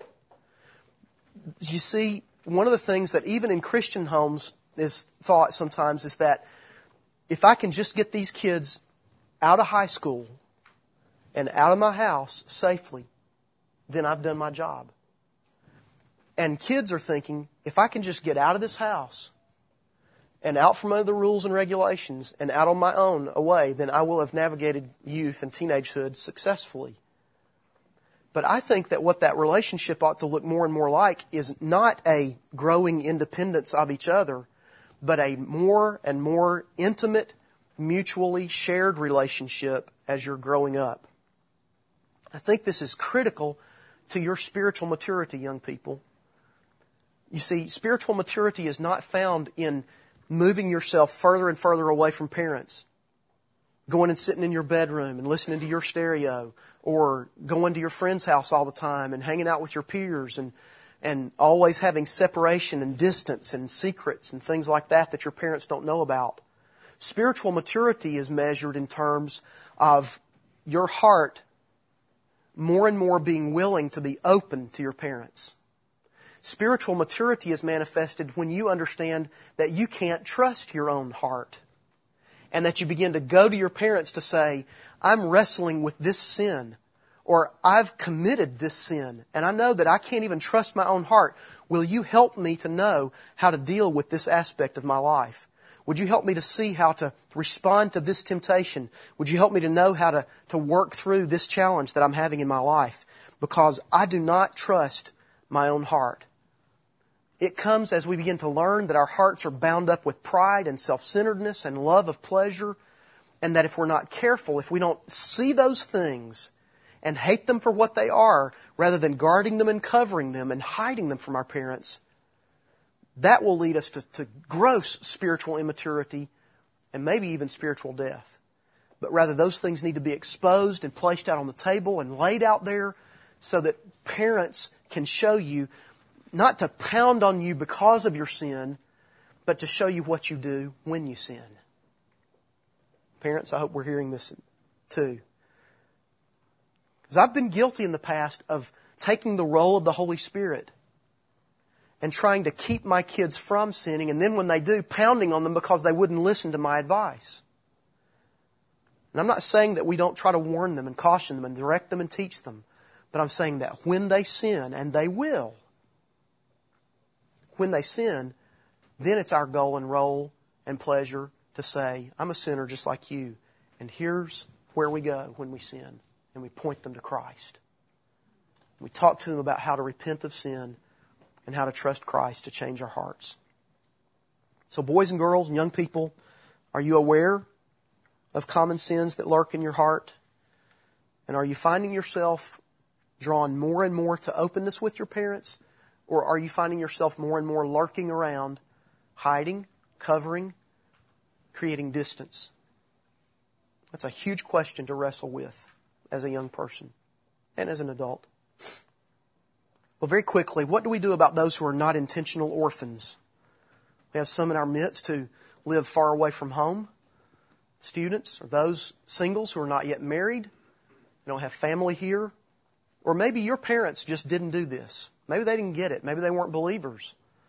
You see, one of the things that even in Christian homes is thought sometimes is that if I can just get these kids out of high school and out of my house safely, then I've done my job. And kids are thinking, if I can just get out of this house and out from under the rules and regulations and out on my own away, then I will have navigated youth and teenagehood successfully. But I think that what that relationship ought to look more and more like is not a growing independence of each other, but a more and more intimate, mutually shared relationship as you're growing up. I think this is critical to your spiritual maturity, young people. You see, spiritual maturity is not found in moving yourself further and further away from parents, going and sitting in your bedroom and listening to your stereo, or going to your friend's house all the time and hanging out with your peers and always having separation and distance and secrets and things like that your parents don't know about. Spiritual maturity is measured in terms of your heart more and more being willing to be open to your parents. Spiritual maturity is manifested when you understand that you can't trust your own heart and that you begin to go to your parents to say, I'm wrestling with this sin, or I've committed this sin, and I know that I can't even trust my own heart. Will you help me to know how to deal with this aspect of my life? Would you help me to see how to respond to this temptation? Would you help me to know how to work through this challenge that I'm having in my life? Because I do not trust my own heart. It comes as we begin to learn that our hearts are bound up with pride and self-centeredness and love of pleasure, and that if we're not careful, if we don't see those things and hate them for what they are, rather than guarding them and covering them and hiding them from our parents, that will lead us to gross spiritual immaturity and maybe even spiritual death. But rather, those things need to be exposed and placed out on the table and laid out there so that parents can show you, not to pound on you because of your sin, but to show you what you do when you sin. Parents, I hope we're hearing this too. Because I've been guilty in the past of taking the role of the Holy Spirit and trying to keep my kids from sinning, and then when they do, pounding on them because they wouldn't listen to my advice. And I'm not saying that we don't try to warn them and caution them and direct them and teach them, but I'm saying that when they sin, and they will, when they sin, then it's our goal and role and pleasure to say, I'm a sinner just like you, and here's where we go when we sin, and we point them to Christ. We talk to them about how to repent of sin and how to trust Christ to change our hearts. So boys and girls and young people, are you aware of common sins that lurk in your heart? And are you finding yourself drawn more and more to openness with your parents? Or are you finding yourself more and more lurking around, hiding, covering, creating distance? That's a huge question to wrestle with as a young person and as an adult. Well, very quickly, what do we do about those who are not intentional orphans? We have some in our midst who live far away from home. Students or those singles who are not yet married, don't have family here. Or maybe your parents just didn't do this. Maybe they didn't get it. Maybe they weren't believers.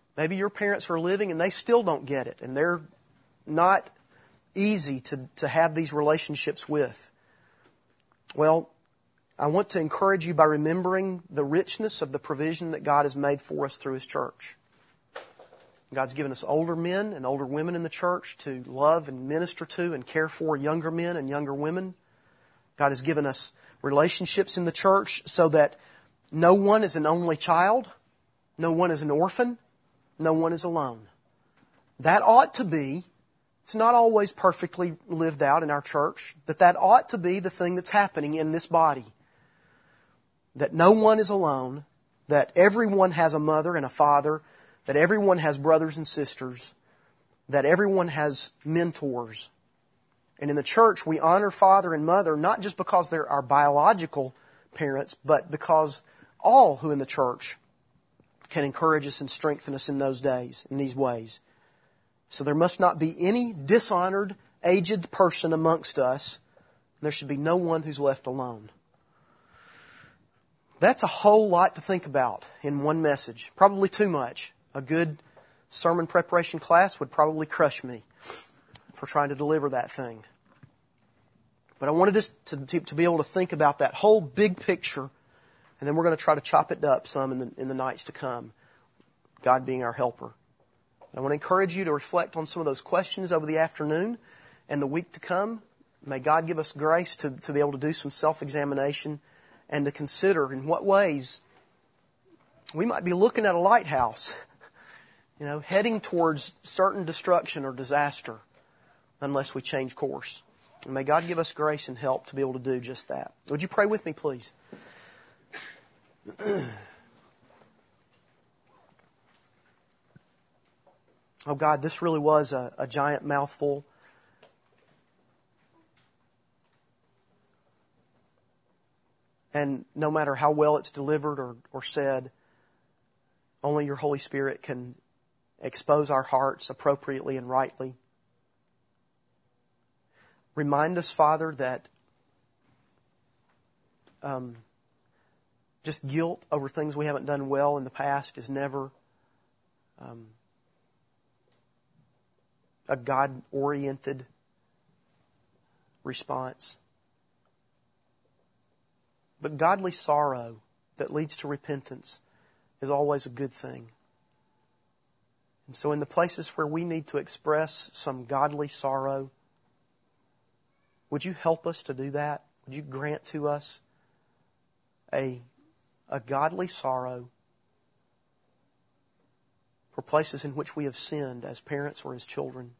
Maybe your parents are living and they still don't get it, and they're not easy to have these relationships with. Well, I want to encourage you by remembering the richness of the provision that God has made for us through His church. God's given us older men and older women in the church to love and minister to and care for younger men and younger women. God has given us relationships in the church so that no one is an only child, no one is an orphan, no one is alone. That ought to be, it's not always perfectly lived out in our church, but that ought to be the thing that's happening in this body. That no one is alone, that everyone has a mother and a father, that everyone has brothers and sisters, that everyone has mentors. And in the church, we honor father and mother not just because they're our biological parents, but because all who in the church can encourage us and strengthen us in those days, in these ways. So there must not be any dishonored, aged person amongst us. There should be no one who's left alone. That's a whole lot to think about in one message. Probably too much. A good sermon preparation class would probably crush me for trying to deliver that thing. But I wanted us to be able to think about that whole big picture, and then we're going to try to chop it up some in the nights to come, God being our helper. I want to encourage you to reflect on some of those questions over the afternoon and the week to come. May God give us grace to be able to do some self-examination and to consider in what ways we might be looking at a lighthouse, heading towards certain destruction or disaster unless we change course. And may God give us grace and help to be able to do just that. Would you pray with me, please? Oh God, this really was a giant mouthful. And no matter how well it's delivered or said, only your Holy Spirit can expose our hearts appropriately and rightly. Remind us, Father, that just guilt over things we haven't done well in the past is never a God-oriented response. But godly sorrow that leads to repentance is always a good thing. And so in the places where we need to express some godly sorrow, would you help us to do that? Would you grant to us a godly sorrow for places in which we have sinned as parents or as children?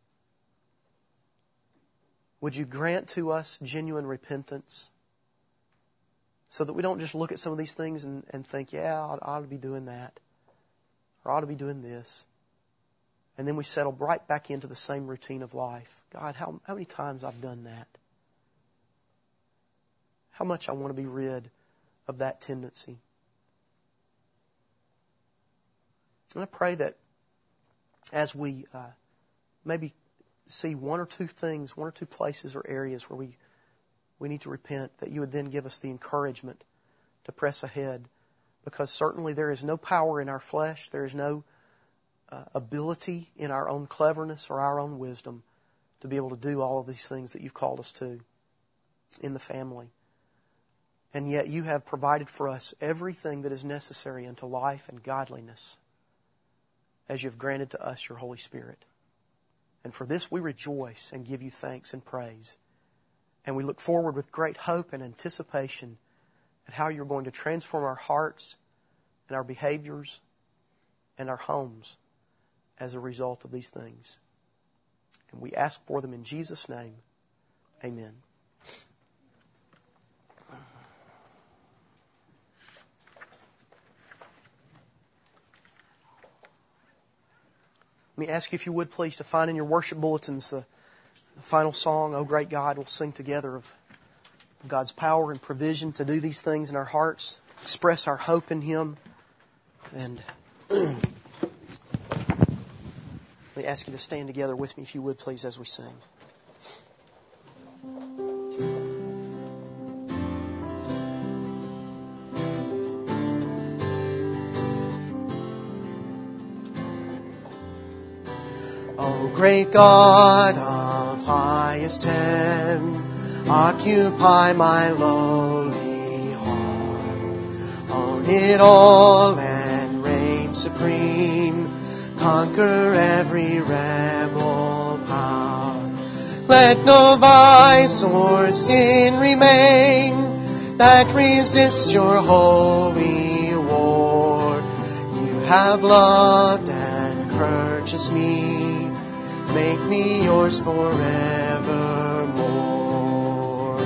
Would you grant to us genuine repentance so that we don't just look at some of these things and think, I ought to be doing that, or I ought to be doing this. And then we settle right back into the same routine of life. God, how many times I've done that? How much I want to be rid of that tendency. And I pray that as we maybe see one or two things, one or two places or areas where we need to repent, that you would then give us the encouragement to press ahead. Because certainly there is no power in our flesh. There is no ability in our own cleverness or our own wisdom to be able to do all of these things that you've called us to in the family. And yet you have provided for us everything that is necessary unto life and godliness as you've granted to us your Holy Spirit. And for this we rejoice and give you thanks and praise. And we look forward with great hope and anticipation at how you're going to transform our hearts and our behaviors and our homes as a result of these things. And we ask for them in Jesus' name. Amen. Let me ask you, if you would please, to find in your worship bulletins the final song, O Great God. We'll sing together of God's power and provision to do these things in our hearts, express our hope in Him. And let me ask you to stand together with me, if you would please, as we sing. O great God of highest heaven, occupy my lowly heart. Own it all and reign supreme. Conquer every rebel power. Let no vice or sin remain that resists your holy war. You have loved and purchased me. Make me yours forevermore.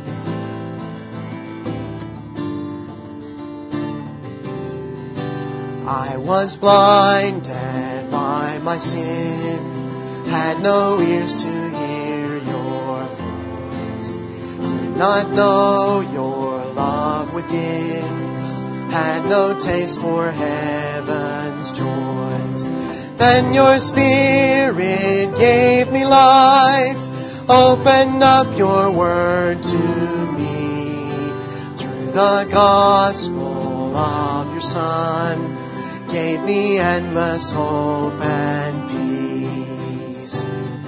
I was blinded by my sin, had no ears to hear your voice, did not know your love within, had no taste for heaven's joys. Then your Spirit gave me life, opened up your word to me. Through the gospel of your Son, gave me endless hope and peace.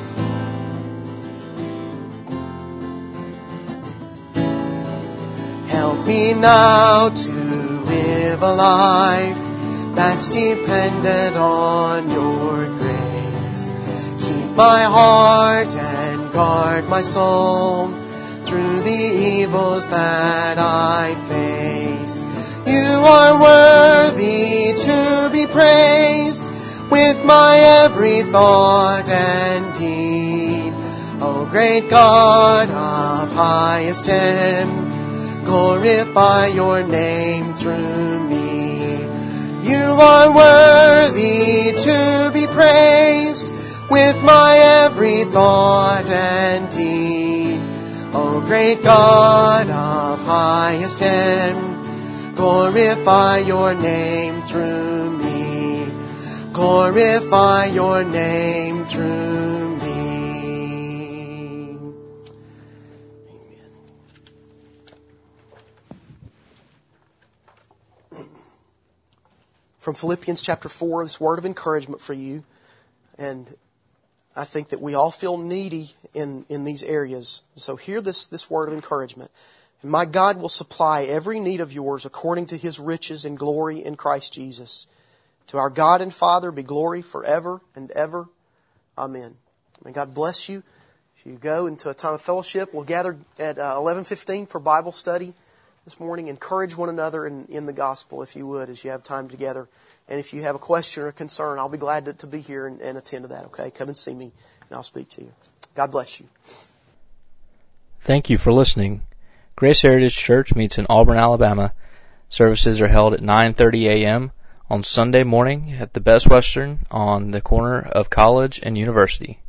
Help me now to live a life that's dependent on your grace. Keep my heart and guard my soul through the evils that I face. You are worthy to be praised with my every thought and deed. O great God of highest heaven, glorify your name through me. You are worthy to be praised with my every thought and deed. O great God of highest heaven, glorify your name through me. Glorify your name through me. From Philippians chapter 4, this word of encouragement for you. And I think that we all feel needy in these areas. So hear this word of encouragement. And my God will supply every need of yours according to His riches and glory in Christ Jesus. To our God and Father be glory forever and ever. Amen. May God bless you. If you go into a time of fellowship, we'll gather at 11:15 for Bible study this morning. Encourage one another in the gospel, if you would, as you have time together. And if you have a question or a concern, I'll be glad to be here and attend to that, okay? Come and see me, and I'll speak to you. God bless you. Thank you for listening. Grace Heritage Church meets in Auburn, Alabama. Services are held at 9:30 a.m. on Sunday morning at the Best Western on the corner of College and University.